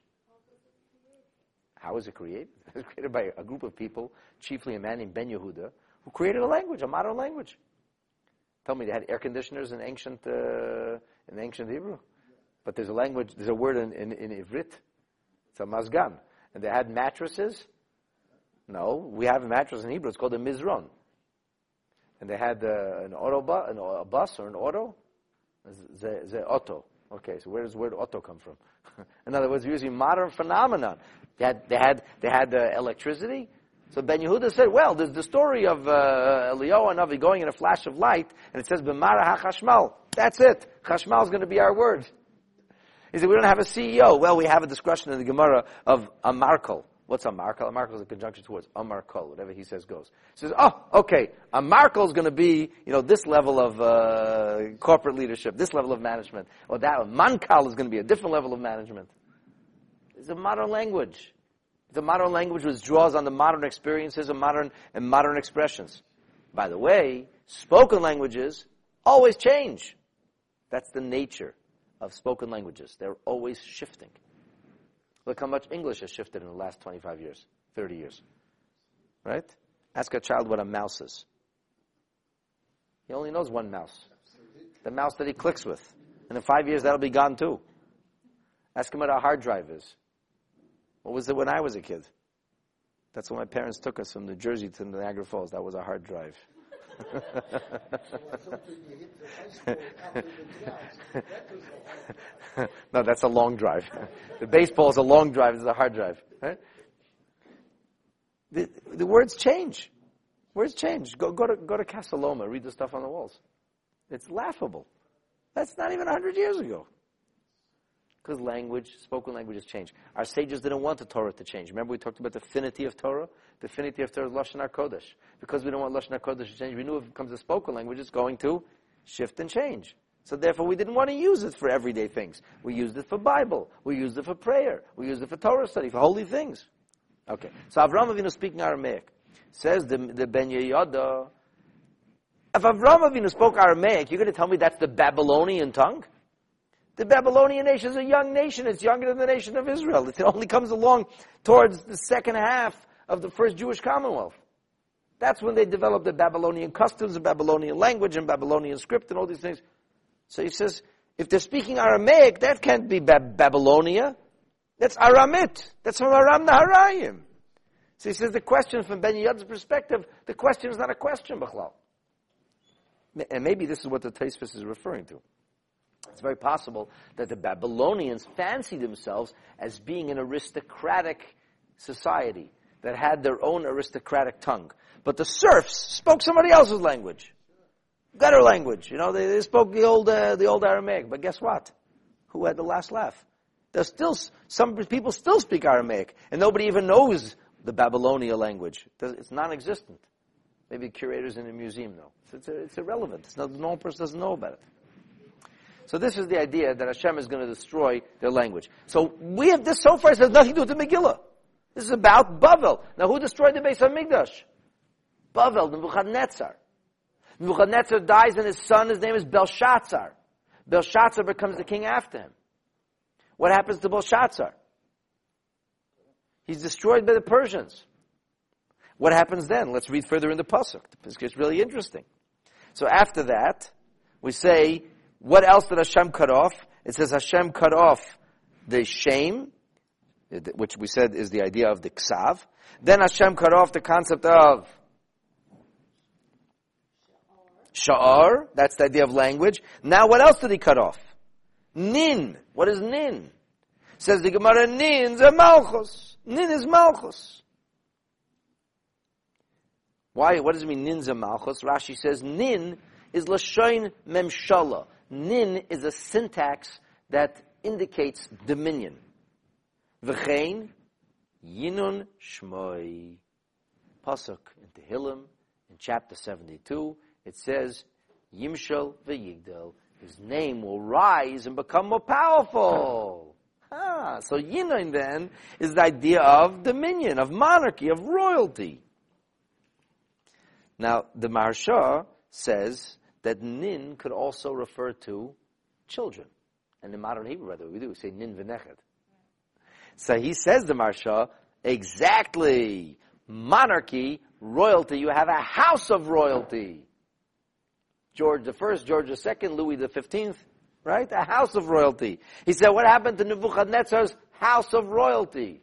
How was it created? It was created by a group of people, chiefly a man named Ben Yehuda, who created a language, a modern language. Tell me, they had air conditioners in ancient uh, in ancient Hebrew, but there's a language, there's a word in, in, in Ivrit. It's a mazgan, and they had mattresses. No, we have a mattress in Hebrew. It's called a mizron. And they had uh, an auto bu- an, a bus or an auto. The, the auto. Okay, so where does the word auto come from? In other words, we're using modern phenomenon. They had, they had, they had uh, electricity. So Ben Yehuda said, well, there's the story of uh, Eliyahu and Navi going in a flash of light, and it says, B'mara ha-chashmal. That's it. Chashmal is going to be our word. He said, we don't have a C E O. Well, we have a discussion in the Gemara of Amarkal. What's Amarkal? Amarkal is a conjunction towards Amarkal. Whatever he says goes. He says, oh, okay, Amarkal is going to be, you know, this level of uh, corporate leadership, this level of management. Or that Mankal is going to be a different level of management. It's a modern language. The modern language which draws on the modern experiences and modern and modern expressions. By the way, spoken languages always change. That's the nature of spoken languages. They're always shifting. Look how much English has shifted in the last twenty-five years, thirty years. Right? Ask a child what a mouse is. He only knows one mouse. The mouse that he clicks with. And in five years, that'll be gone too. Ask him what a hard drive is. What was it when I was a kid? That's when my parents took us from New Jersey to Niagara Falls. That was a hard drive. No, that's a long drive. The baseball is a long drive. It's a hard drive. Right? The, the words change. Words change. Go, go to go to Casa Loma. Read the stuff on the walls. It's laughable. That's not even a hundred years ago. Because language, spoken languages change. Our sages didn't want the Torah to change. Remember we talked about the affinity of Torah? The affinity of Torah is Lashon HaKodesh. Because we don't want Lashon HaKodesh to change, we knew if it comes to spoken language, it's going to shift and change. So therefore we didn't want to use it for everyday things. We used it for Bible. We used it for prayer. We used it for Torah study, for holy things. Okay. So Avraham Avinu speaking Aramaic. Says the, the Ben Yehoyada, if Avraham Avinu spoke Aramaic, you're going to tell me that's the Babylonian tongue? The Babylonian nation is a young nation. It's younger than the nation of Israel. It only comes along towards the second half of the first Jewish Commonwealth. That's when they developed the Babylonian customs, the Babylonian language, and Babylonian script, and all these things. So he says, if they're speaking Aramaic, that can't be Bab- Babylonia. That's Aramit. That's from Aram Naharayim. So he says the question from Ben Yehoyada's perspective, the question is not a question, B'chlal. And maybe this is what the Tosfos is referring to. It's very possible that the Babylonians fancied themselves as being an aristocratic society that had their own aristocratic tongue. But the serfs spoke somebody else's language. Better language. You know, they, they spoke the old uh, the old Aramaic. But guess what? Who had the last laugh? There's still, some people still speak Aramaic, and nobody even knows the Babylonian language. It's non-existent. Maybe curators in a museum know. It's, it's, it's irrelevant. It's not, no person doesn't know about it. So this is the idea that Hashem is going to destroy their language. So we have this so far, it has nothing to do with the Megillah. This is about Bavel. Now who destroyed the Beis HaMikdash? Bavel, Nebuchadnezzar. Nebuchadnezzar dies and his son, his name is Belshazzar. Belshazzar becomes the king after him. What happens to Belshazzar? He's destroyed by the Persians. What happens then? Let's read further in the Pasuk. This gets really interesting. So after that, we say, what else did Hashem cut off? It says Hashem cut off the shame, which we said is the idea of the ksav. Then Hashem cut off the concept of sha'ar. That's the idea of language. Now what else did he cut off? Nin. What is nin? Says the Gemara, nin's a malchus. Nin is malchus. Why? What does it mean, nin's a malchus? Rashi says, nin is lashon memshala. Nin is a syntax that indicates dominion. V'chein, yinun shmoi. Pasuk in Tehillim, in chapter seventy-two, it says, Yimshal v'yigdal. His name will rise and become more powerful. Ah, so Yinun then is the idea of dominion, of monarchy, of royalty. Now, the Maharsha says that nin could also refer to children. And in modern Hebrew, rather, we do, we say nin v'nechet. So he says, the Maharsha, exactly, monarchy, royalty, you have a house of royalty. George the First, George the Second, Louis the Fifteenth, right? A house of royalty. He said, what happened to Nebuchadnezzar's house of royalty?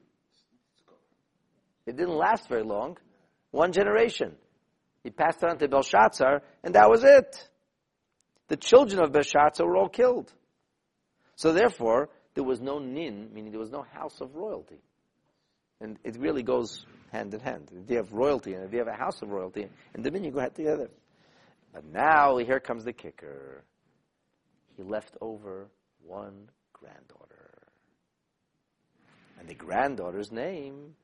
It didn't last very long. One generation. He passed it on to Belshazzar, and that was it. The children of Belshazzar were all killed. So therefore, there was no nin, meaning there was no house of royalty. And it really goes hand in hand. The idea of royalty and the idea of a house of royalty and dominion go hand together. But now, here comes the kicker. He left over one granddaughter. And the granddaughter's name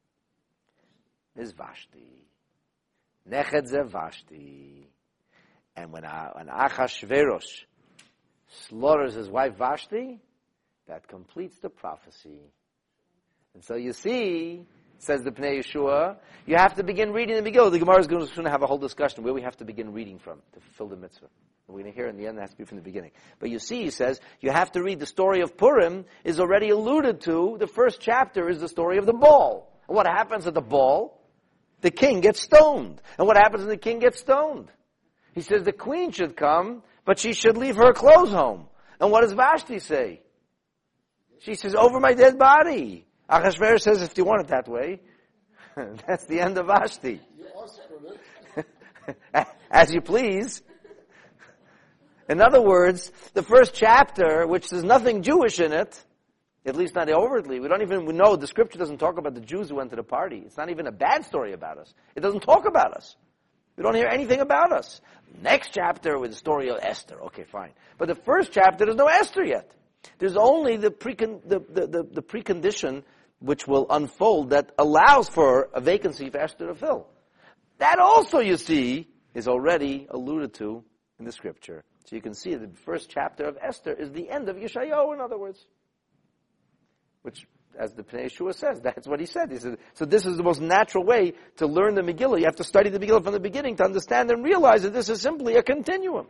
is Vashti. Neched ze Vashti. And when, when Achashverosh slaughters his wife Vashti, that completes the prophecy. And so you see, says the Pnei Yeshua, you have to begin reading the Megillah. The Gemara is going to have a whole discussion where we have to begin reading from to fulfill the mitzvah. And we're going to hear in the end, it has to be from the beginning. But you see, he says, you have to read the story of Purim is already alluded to. The first chapter is the story of the ball. And what happens at the ball? The king gets stoned. And what happens when the king gets stoned? He says the queen should come, but she should leave her clothes home. And what does Vashti say? She says, over my dead body. Achashverosh says, if you want it that way, that's the end of Vashti. You ask for it. As you please. In other words, the first chapter, which there's nothing Jewish in it, at least not overtly, we don't even we know, the scripture doesn't talk about the Jews who went to the party. It's not even a bad story about us. It doesn't talk about us. We don't hear anything about us. Next chapter with the story of Esther. Okay, fine. But the first chapter, there's no Esther yet. There's only the, precon, the, the, the, the precondition which will unfold that allows for a vacancy for Esther to fill. That also, you see, is already alluded to in the scripture. So you can see the first chapter of Esther is the end of Yeshayahu, in other words. Which, as the Pnei Yeshua says, that's what he said. He said, so this is the most natural way to learn the Megillah. You have to study the Megillah from the beginning to understand and realize that this is simply a continuum.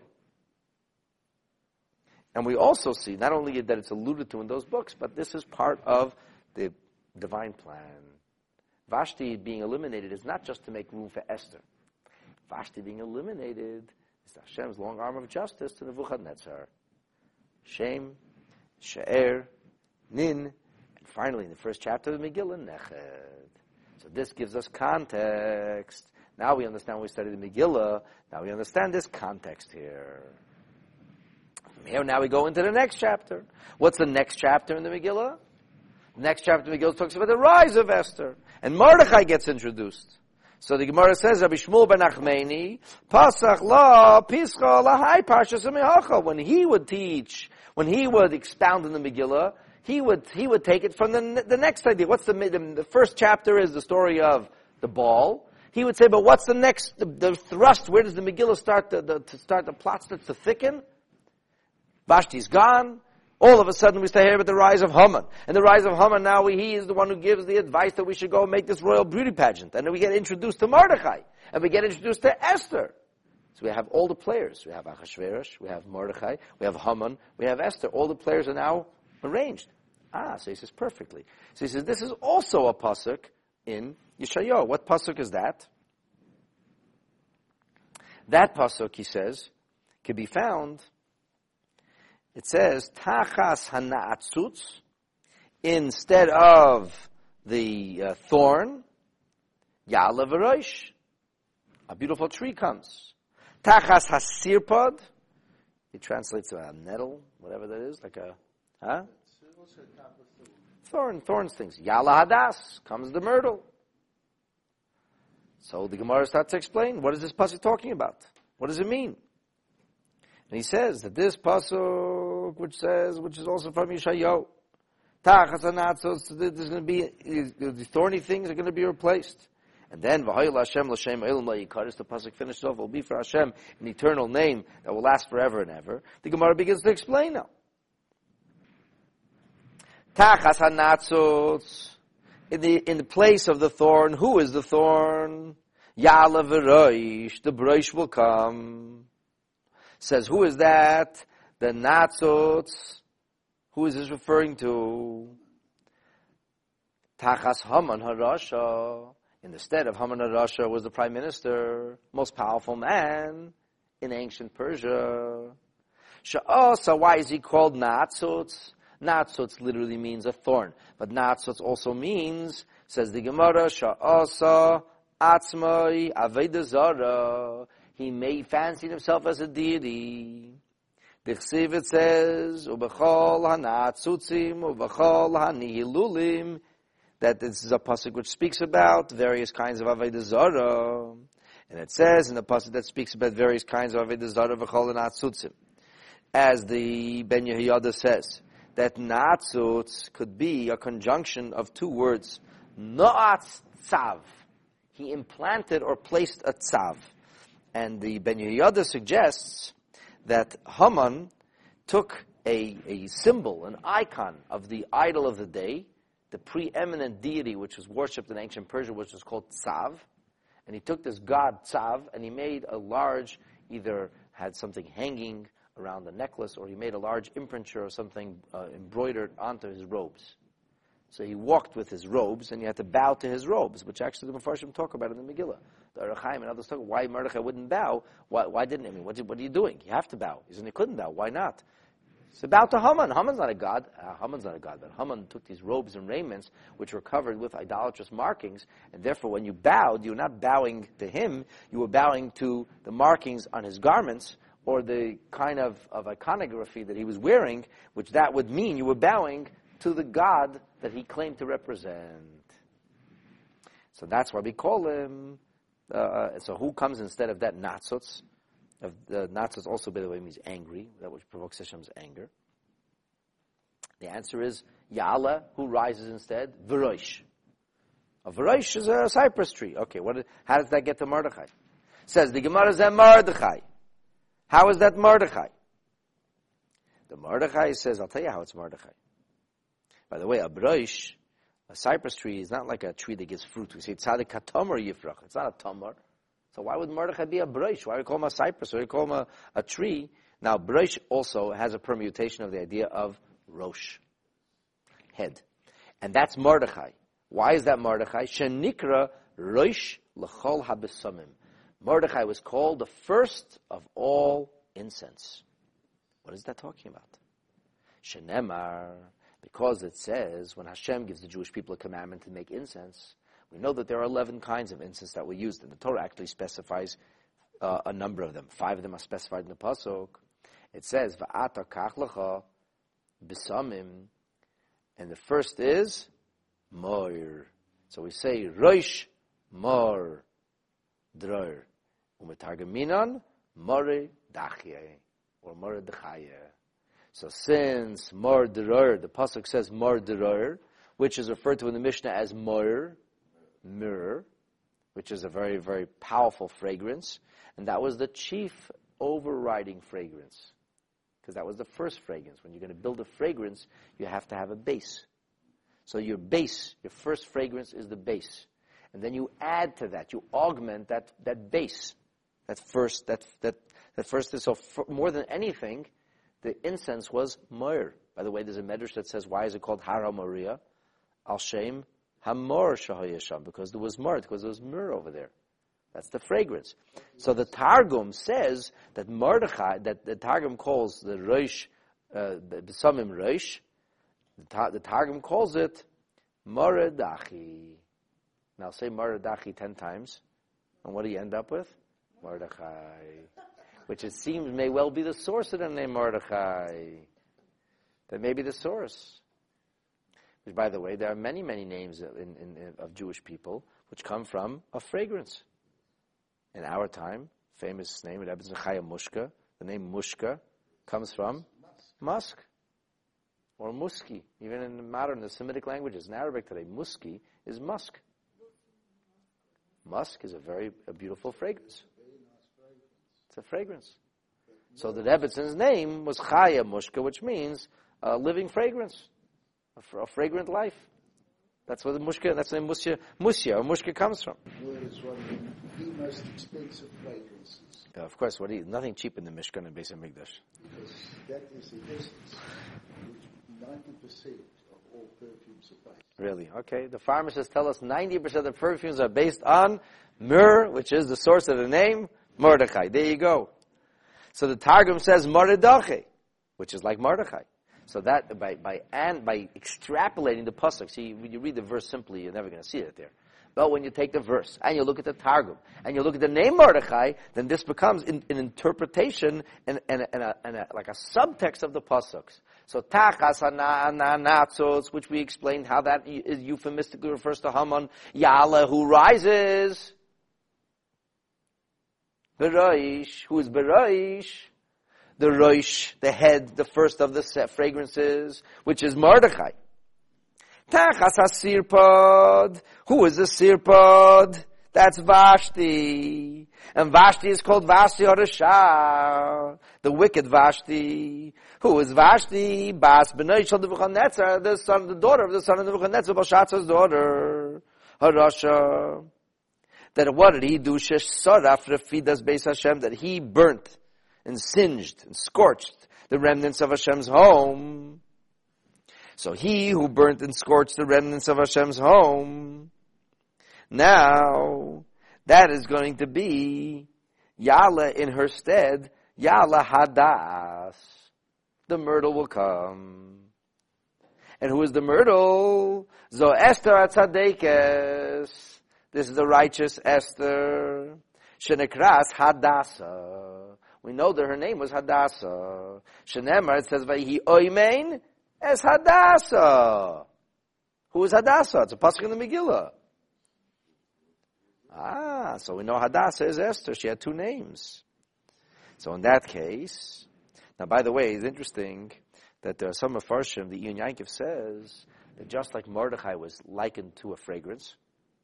And we also see, not only that it's alluded to in those books, but this is part of the divine plan. Vashti being eliminated is not just to make room for Esther. Vashti being eliminated is Hashem's long arm of justice to Nebuchadnezzar. Shem, She'er, Nin, and finally in the first chapter of the Megillah, Neched. So this gives us context. Now we understand when we study the Megillah. Now we understand this context here. From here now we go into the next chapter. What's the next chapter in the Megillah? The next chapter of the Megillah talks about the rise of Esther. And Mordechai gets introduced. So the Gemara says, Rabbi Shmuel ben Achmeni, Pasach la pischa lahai parshas mihacha. When he would teach, when he would expound in the Megillah, he would he would take it from the the next idea. What's the the, the first chapter is the story of the ball. He would say, but what's the next the, the thrust? Where does the Megillah start the, the to start the plot starts to thicken? Vashti's gone. All of a sudden we stay here with the rise of Haman. And the rise of Haman, now we, he is the one who gives the advice that we should go and make this royal beauty pageant. And then we get introduced to Mordechai. And we get introduced to Esther. So we have all the players. We have Achashverosh, we have Mordechai, we have Haman, we have Esther. All the players are now arranged. Ah, so he says perfectly. So he says this is also a pasuk in Yeshayahu. What pasuk is that? That pasuk, he says, can be found. It says, Tachas hana'atzutz, instead of the uh, thorn, Ya'ala v'roish, a beautiful tree comes. Tachas hasirpad, it translates to a nettle, whatever that is, like a, huh? Thorn, thorns things. Ya'ala hadas, comes the myrtle. So the Gemara starts to explain, what is this pasuk talking about? What does it mean? And he says that this pasuk, which says, which is also from Yeshayahu, Tachas hanatzos, there's going to be, the thorny things are going to be replaced. And then, V'hayil Hashem l'shem elam la'yikaris, the pasuk finishes off, will be for Hashem an eternal name that will last forever and ever. The Gemara begins to explain now. Tachas hanatzos, in the, in the place of the thorn, who is the thorn? Ya'ala v'roish, the broish will come. Says, who is that? The Natzotz. Who is this referring to? Tachas Haman HaRasha. In the stead of Haman HaRasha was the prime minister, most powerful man in ancient Persia. Sha'asa, why is he called Natzotz? Natzotz literally means a thorn. But Natzotz also means, says the Gemara, Sha'asa Atzmai Aveda Zara. He made fancied himself as a deity. The Chsiv says, "Ubechol hanatzutzim, ubechol hanihilulim," that this is a pasuk which speaks about various kinds of avodah zarah, and it says in the pasuk that speaks about various kinds of avodah zarah, ubechol hanatzutzim, as the Ben Yehoyada says that natzutz could be a conjunction of two words, na'atz tzav. He implanted or placed a tzav. And the Ben Yehoyada suggests that Haman took a, a symbol, an icon of the idol of the day, the preeminent deity which was worshipped in ancient Persia, which was called Tzav. And he took this god Tzav and he made a large, either had something hanging around the necklace or he made a large imprinture or something uh, embroidered onto his robes. So he walked with his robes, and you had to bow to his robes, which actually the Mefarshim talk about in the Megillah. The Arachaim and others talk about why Mordechai wouldn't bow. Why, why didn't he? I mean, what, what are you doing? You have to bow. He said he couldn't bow. Why not? So bow to Haman. Haman's not a god. Uh, Haman's not a god, but Haman took these robes and raiments which were covered with idolatrous markings, and therefore when you bowed, you were not bowing to him, you were bowing to the markings on his garments, or the kind of, of iconography that he was wearing, which that would mean you were bowing to the God that he claimed to represent. So that's why we call him. Uh, so who comes instead of that? Natzotz. Of the Natzotz also, by the way, means angry. That which provokes Hashem's anger. The answer is Ya'ala, who rises instead? V'roish. A v'roish is a cypress tree. Okay, what? How does that get to Mordechai? Says the Gemara is that Mordechai. How is that Mordechai? The Mordechai says, I'll tell you how it's Mordechai. By the way, a broish, a cypress tree, is not like a tree that gives fruit. We say tzadik katomar yifrach. It's not a tomar. So why would Mordechai be a broish? Why do we call him a cypress? Why do we call him a, a tree? Now, broish also has a permutation of the idea of rosh, head. And that's Mordechai. Why is that Mordechai? Shenikra rosh l'chol habesamim. Mordechai was called the first of all incense. What is that talking about? Shenemar, because it says when Hashem gives the Jewish people a commandment to make incense, we know that there are eleven kinds of incense that were used, and the Torah actually specifies uh, a number of them. Five of them are specified in the pasuk. It says va'ata kach lecha b'samim, and the first is moir. So we say rosh mor dror umetargaminon more dachye or more dachye. So since mor dror, the pasuk says mor dror, which is referred to in the Mishnah as moir, myrrh, which is a very, very powerful fragrance, and that was the chief overriding fragrance, because that was the first fragrance. When you're going to build a fragrance, you have to have a base. So your base, your first fragrance is the base, and then you add to that, you augment that that base, that first that that that first is so for, more than anything, the incense was myrrh. By the way, there's a medrash that says, why is it called Har HaMoriah? Al Shem Hamor Shahayasham, because there was myrrh, because there was myrrh over there. That's the fragrance. So the Targum says that Mordechai, that the Targum calls the Rosh, uh, the Besamim Rosh, the, ta- the Targum calls it Moredachi. Now say Moredachi ten times, and what do you end up with? Mordechai. Which it seems may well be the source of the name Mordechai. That may be the source. Which, by the way, there are many, many names in, in, in, of Jewish people which come from a fragrance. In our time, famous name, Rebbe Zechariah Mushka, the name Mushka comes from musk, or muski. Even in the modern, the Semitic languages, in Arabic today, muski is musk. Musk is a very a beautiful fragrance. It's a fragrance. So the Rebbetzin's name was Chaya Mushka, which means a living fragrance. A, a fragrant life. That's where the mushka, that's where musya, musya or mushka comes from. Myrrh is one of the most expensive fragrances. Yeah, of course, what is nothing cheap in the Mishkan and Beis Hamikdash. Because that is the essence, which ninety percent of all perfumes are based. Really? Okay. The pharmacists tell us ninety percent of perfumes are based on myrrh, which is the source of the name Mordechai. There you go. So the Targum says Mordechai, which is like Mordechai. So that by by and by extrapolating the pasuk, see, when you read the verse simply, you're never going to see it there. But when you take the verse and you look at the Targum and you look at the name Mordechai, then this becomes in, an interpretation and, and, and, a, and a, like a subtext of the pasuks. So tachas hanatzos, which we explained how that is euphemistically refers to Haman, Ya'ala, who rises. Beroish, who is Beroish? The Rosh, the head, the first of the fragrances, which is Mordechai. Tachas HaSirpod. Who is the Sirpod? That's Vashti. And Vashti is called Vashti Horashah, the wicked Vashti. Who is Vashti? Bas B'nai Shal Nebuchadnezzar, the son, the daughter of the son of Nebuchadnezzar, Belshazzar's daughter, Horashah. That what did he do? Shesh Saraf Refidas Beis Hashem, that he burnt and singed and scorched the remnants of Hashem's home. So he who burnt and scorched the remnants of Hashem's home, now that is going to be Ya'ala in her stead, Ya'ala Hadas. The myrtle will come. And who is the myrtle? Zo Esther Atzadekes. This is the righteous Esther. Shenekras Hadassah. We know that her name was Hadassah. Shenemar, it says, Vayhi Oymein es Hadassah. Who is Hadassah? It's a pasuk in the Megillah. Ah, so we know Hadassah is Esther. She had two names. So in that case, now by the way, it's interesting that there are some Mefarshim, the Iyun Yankov says, that just like Mordechai was likened to a fragrance,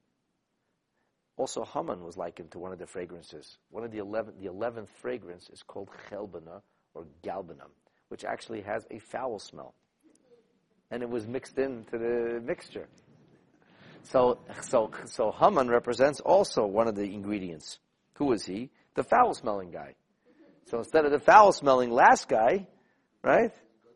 also Haman was likened to one of the fragrances. One of the eleven, the eleventh fragrance is called Chelbana or Galbanum, which actually has a foul smell. And it was mixed into the mixture. So, so, so Haman represents also one of the ingredients. Who is he? The foul-smelling guy. So instead of the foul-smelling last guy, right?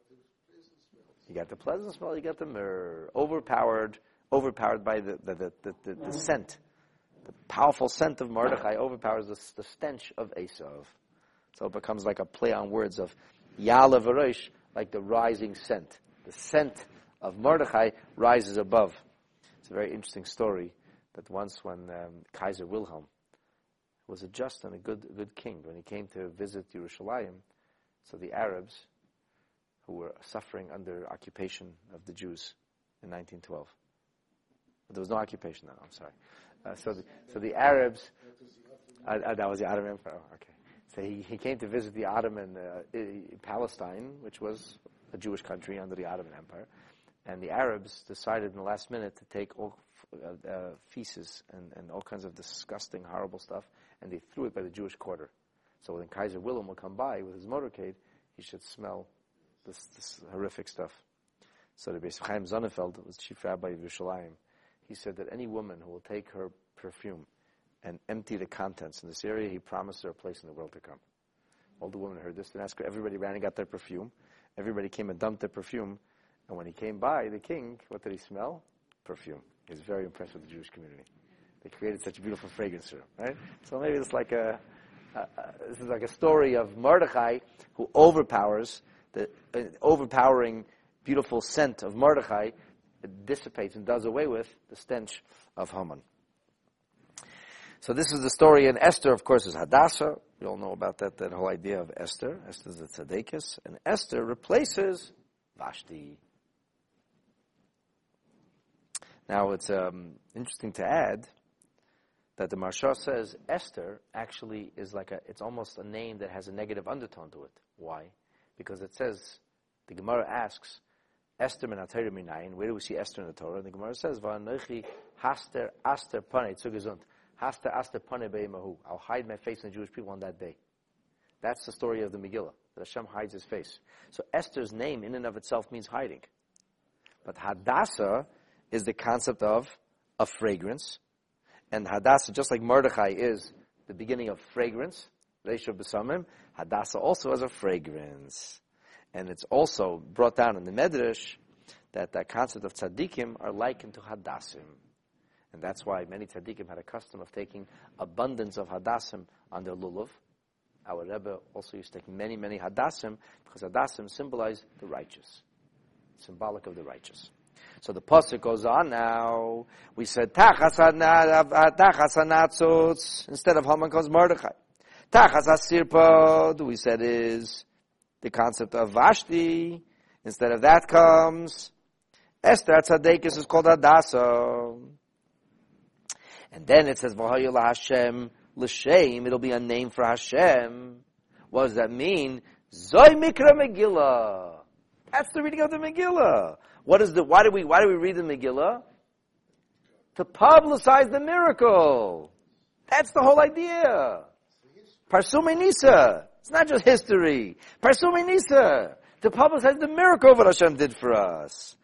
You got the pleasant smell, you got the myrrh. Overpowered, overpowered by the, the, the, the, the, the scent. The powerful scent of Mordechai overpowers the, the stench of Esav. So it becomes like a play on words of Ya'ala V'Rosh, like the rising scent. The scent of Mordechai rises above. It's a very interesting story that once when um, Kaiser Wilhelm was a just and a good good king, when he came to visit Yerushalayim, so the Arabs, who were suffering under occupation of the Jews in nineteen twelve. But there was no occupation then, I'm sorry. Uh, so, the, so the Arabs, uh, uh, that was the Ottoman Empire, oh, okay. So he, he came to visit the Ottoman uh, Palestine, which was a Jewish country under the Ottoman Empire. And the Arabs decided in the last minute to take all uh, uh, feces and, and all kinds of disgusting, horrible stuff, and they threw it by the Jewish quarter. So when Kaiser Wilhelm would come by with his motorcade, he should smell this, this horrific stuff. So the Beis Chaim Sonnefeld, who was chief rabbi of Yerushalayim, he said that any woman who will take her perfume and empty the contents in this area, he promised her a place in the world to come. All the women heard this, and asked her, everybody ran and got their perfume. Everybody came and dumped their perfume. And when he came by, the king, what did he smell? Perfume. He was very impressed with the Jewish community. They created such a beautiful fragrance for him, right? So maybe it's like a, a, a this is like a story of Mordechai who overpowers the uh, overpowering beautiful scent of Mordechai. It dissipates and does away with the stench of Haman. So this is the story. And Esther, of course, is Hadassah. We all know about that, that whole idea of Esther. Esther is the tzaddikus. And Esther replaces Vashti. Now, it's um, interesting to add that the Maharsha says Esther actually is like a, it's almost a name that has a negative undertone to it. Why? Because it says, the Gemara asks, Esther min ha-Torah minayin, where do we see Esther in the Torah? And the Gemara says, Va'anochi haster aster panei zugezunt, haster aster panei be'imahu. I'll hide my face in the Jewish people on that day. That's the story of the Megillah, that Hashem hides his face. So Esther's name in and of itself means hiding. But Hadassah is the concept of a fragrance. And Hadassah, just like Mordechai is the beginning of fragrance, Reisha B'samim, Hadassah also has a fragrance. And it's also brought down in the Medrash that that concept of tzaddikim are likened to Hadassim. And that's why many tzaddikim had a custom of taking abundance of Hadassim on their lulav. Our Rebbe also used to take many, many Hadassim, because Hadassim symbolize the righteous. Symbolic of the righteous. So the pasuk goes on now. We said, Tachas hanatzutz, instead of Haman comes Mordechai. Tachas hasirpod, we said is the concept of Vashti. Instead of that comes Esther tzaddikus, is called Hadassah. And then it says, V'hayu Hashem l'shem, it'll be a name for Hashem. What does that mean? Zoi mikra Megillah. That's the reading of the Megillah. What is the? Why do we? Why do we read the Megillah? To publicize the miracle. That's the whole idea. Parsumei Nisa. It's not just history. Parsumei Nisa. To publicize the miracle that Hashem did for us.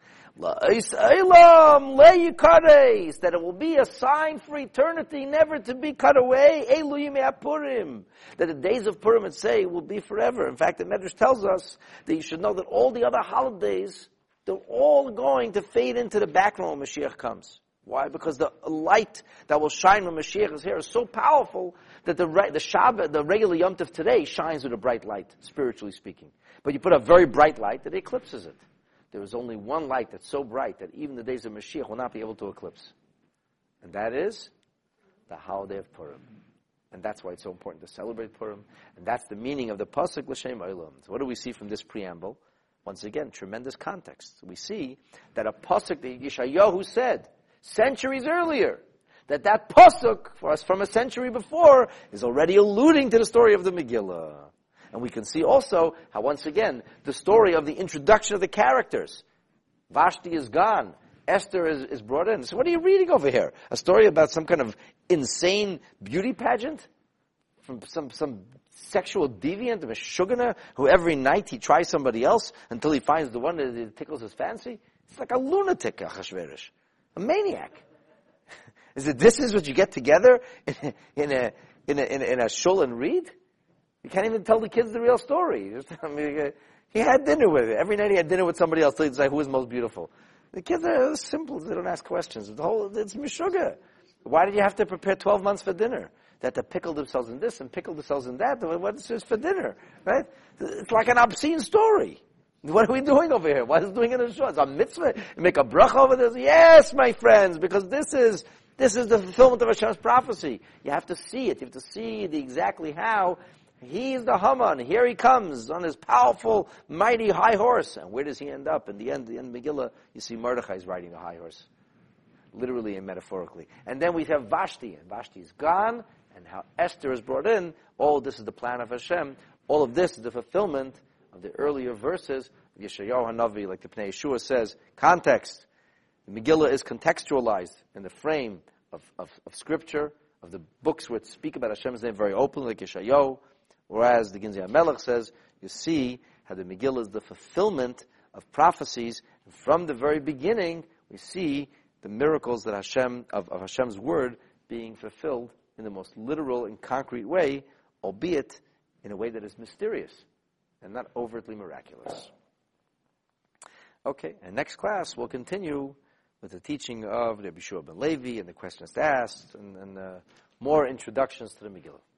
That it will be a sign for eternity, never to be cut away. That the days of Purim, it say, will be forever. In fact, the Medrash tells us that you should know that all the other holidays, they're all going to fade into the background when Mashiach comes. Why? Because the light that will shine when Mashiach is here is so powerful that the the Shabbat, the regular Yom Tov today, shines with a bright light, spiritually speaking. But you put a very bright light that eclipses it. There is only one light that's so bright that even the days of Mashiach will not be able to eclipse. And that is the holiday of Purim. And that's why it's so important to celebrate Purim. And that's the meaning of the Pasuk L'Shem Olam. So what do we see from this preamble? Once again, tremendous context. We see that a Pasuk that Yeshayahu said centuries earlier, that that Pasuk for us from a century before is already alluding to the story of the Megillah. And we can see also how, once again, the story of the introduction of the characters. Vashti is gone. Esther is, is brought in. So what are you reading over here? A story about some kind of insane beauty pageant? from some, some sexual deviant, a Meshuggah, who every night he tries somebody else until he finds the one that tickles his fancy? It's like a lunatic, Achashverosh. A maniac. Is it, this is what you get together in a, in a, in a, in a, in a shul and read? You can't even tell the kids the real story. I mean, he had dinner with it. Every night he had dinner with somebody else to decide who was most beautiful. The kids are simple. They don't ask questions. The whole, it's Meshuggah. Why did you have to prepare twelve months for dinner? They had to pickle themselves in this and pickle themselves in that. What's this for dinner? Right? It's like an obscene story. What are we doing over here? Why is it doing it in a shul? It's a mitzvah. You make a bracha over this? Yes, my friends, because this is, this is the fulfillment of Hashem's prophecy. You have to see it. You have to see the exactly how. He's the Haman. Here he comes on his powerful, mighty high horse. And where does he end up? In the end, the end of Megillah, you see Mordechai is riding a high horse. Literally and metaphorically. And then we have Vashti. And Vashti is gone. And how Esther is brought in. All this is the plan of Hashem. All of this is the fulfillment of the earlier verses of Yeshayahu HaNavi, like the Pnei Yeshua says. Context. The Megillah is contextualized in the frame of, of, of Scripture, of the books which speak about Hashem's name very openly, like Yeshayahu. Whereas the Ginzei HaMelech says, you see how the Megillah is the fulfillment of prophecies. And from the very beginning, we see the miracles that Hashem of, of Hashem's word being fulfilled in the most literal and concrete way, albeit in a way that is mysterious and not overtly miraculous. Okay, and next class we'll continue with the teaching of Rabbi Yeshua ben Levi and the questions asked and, and uh, more introductions to the Megillah.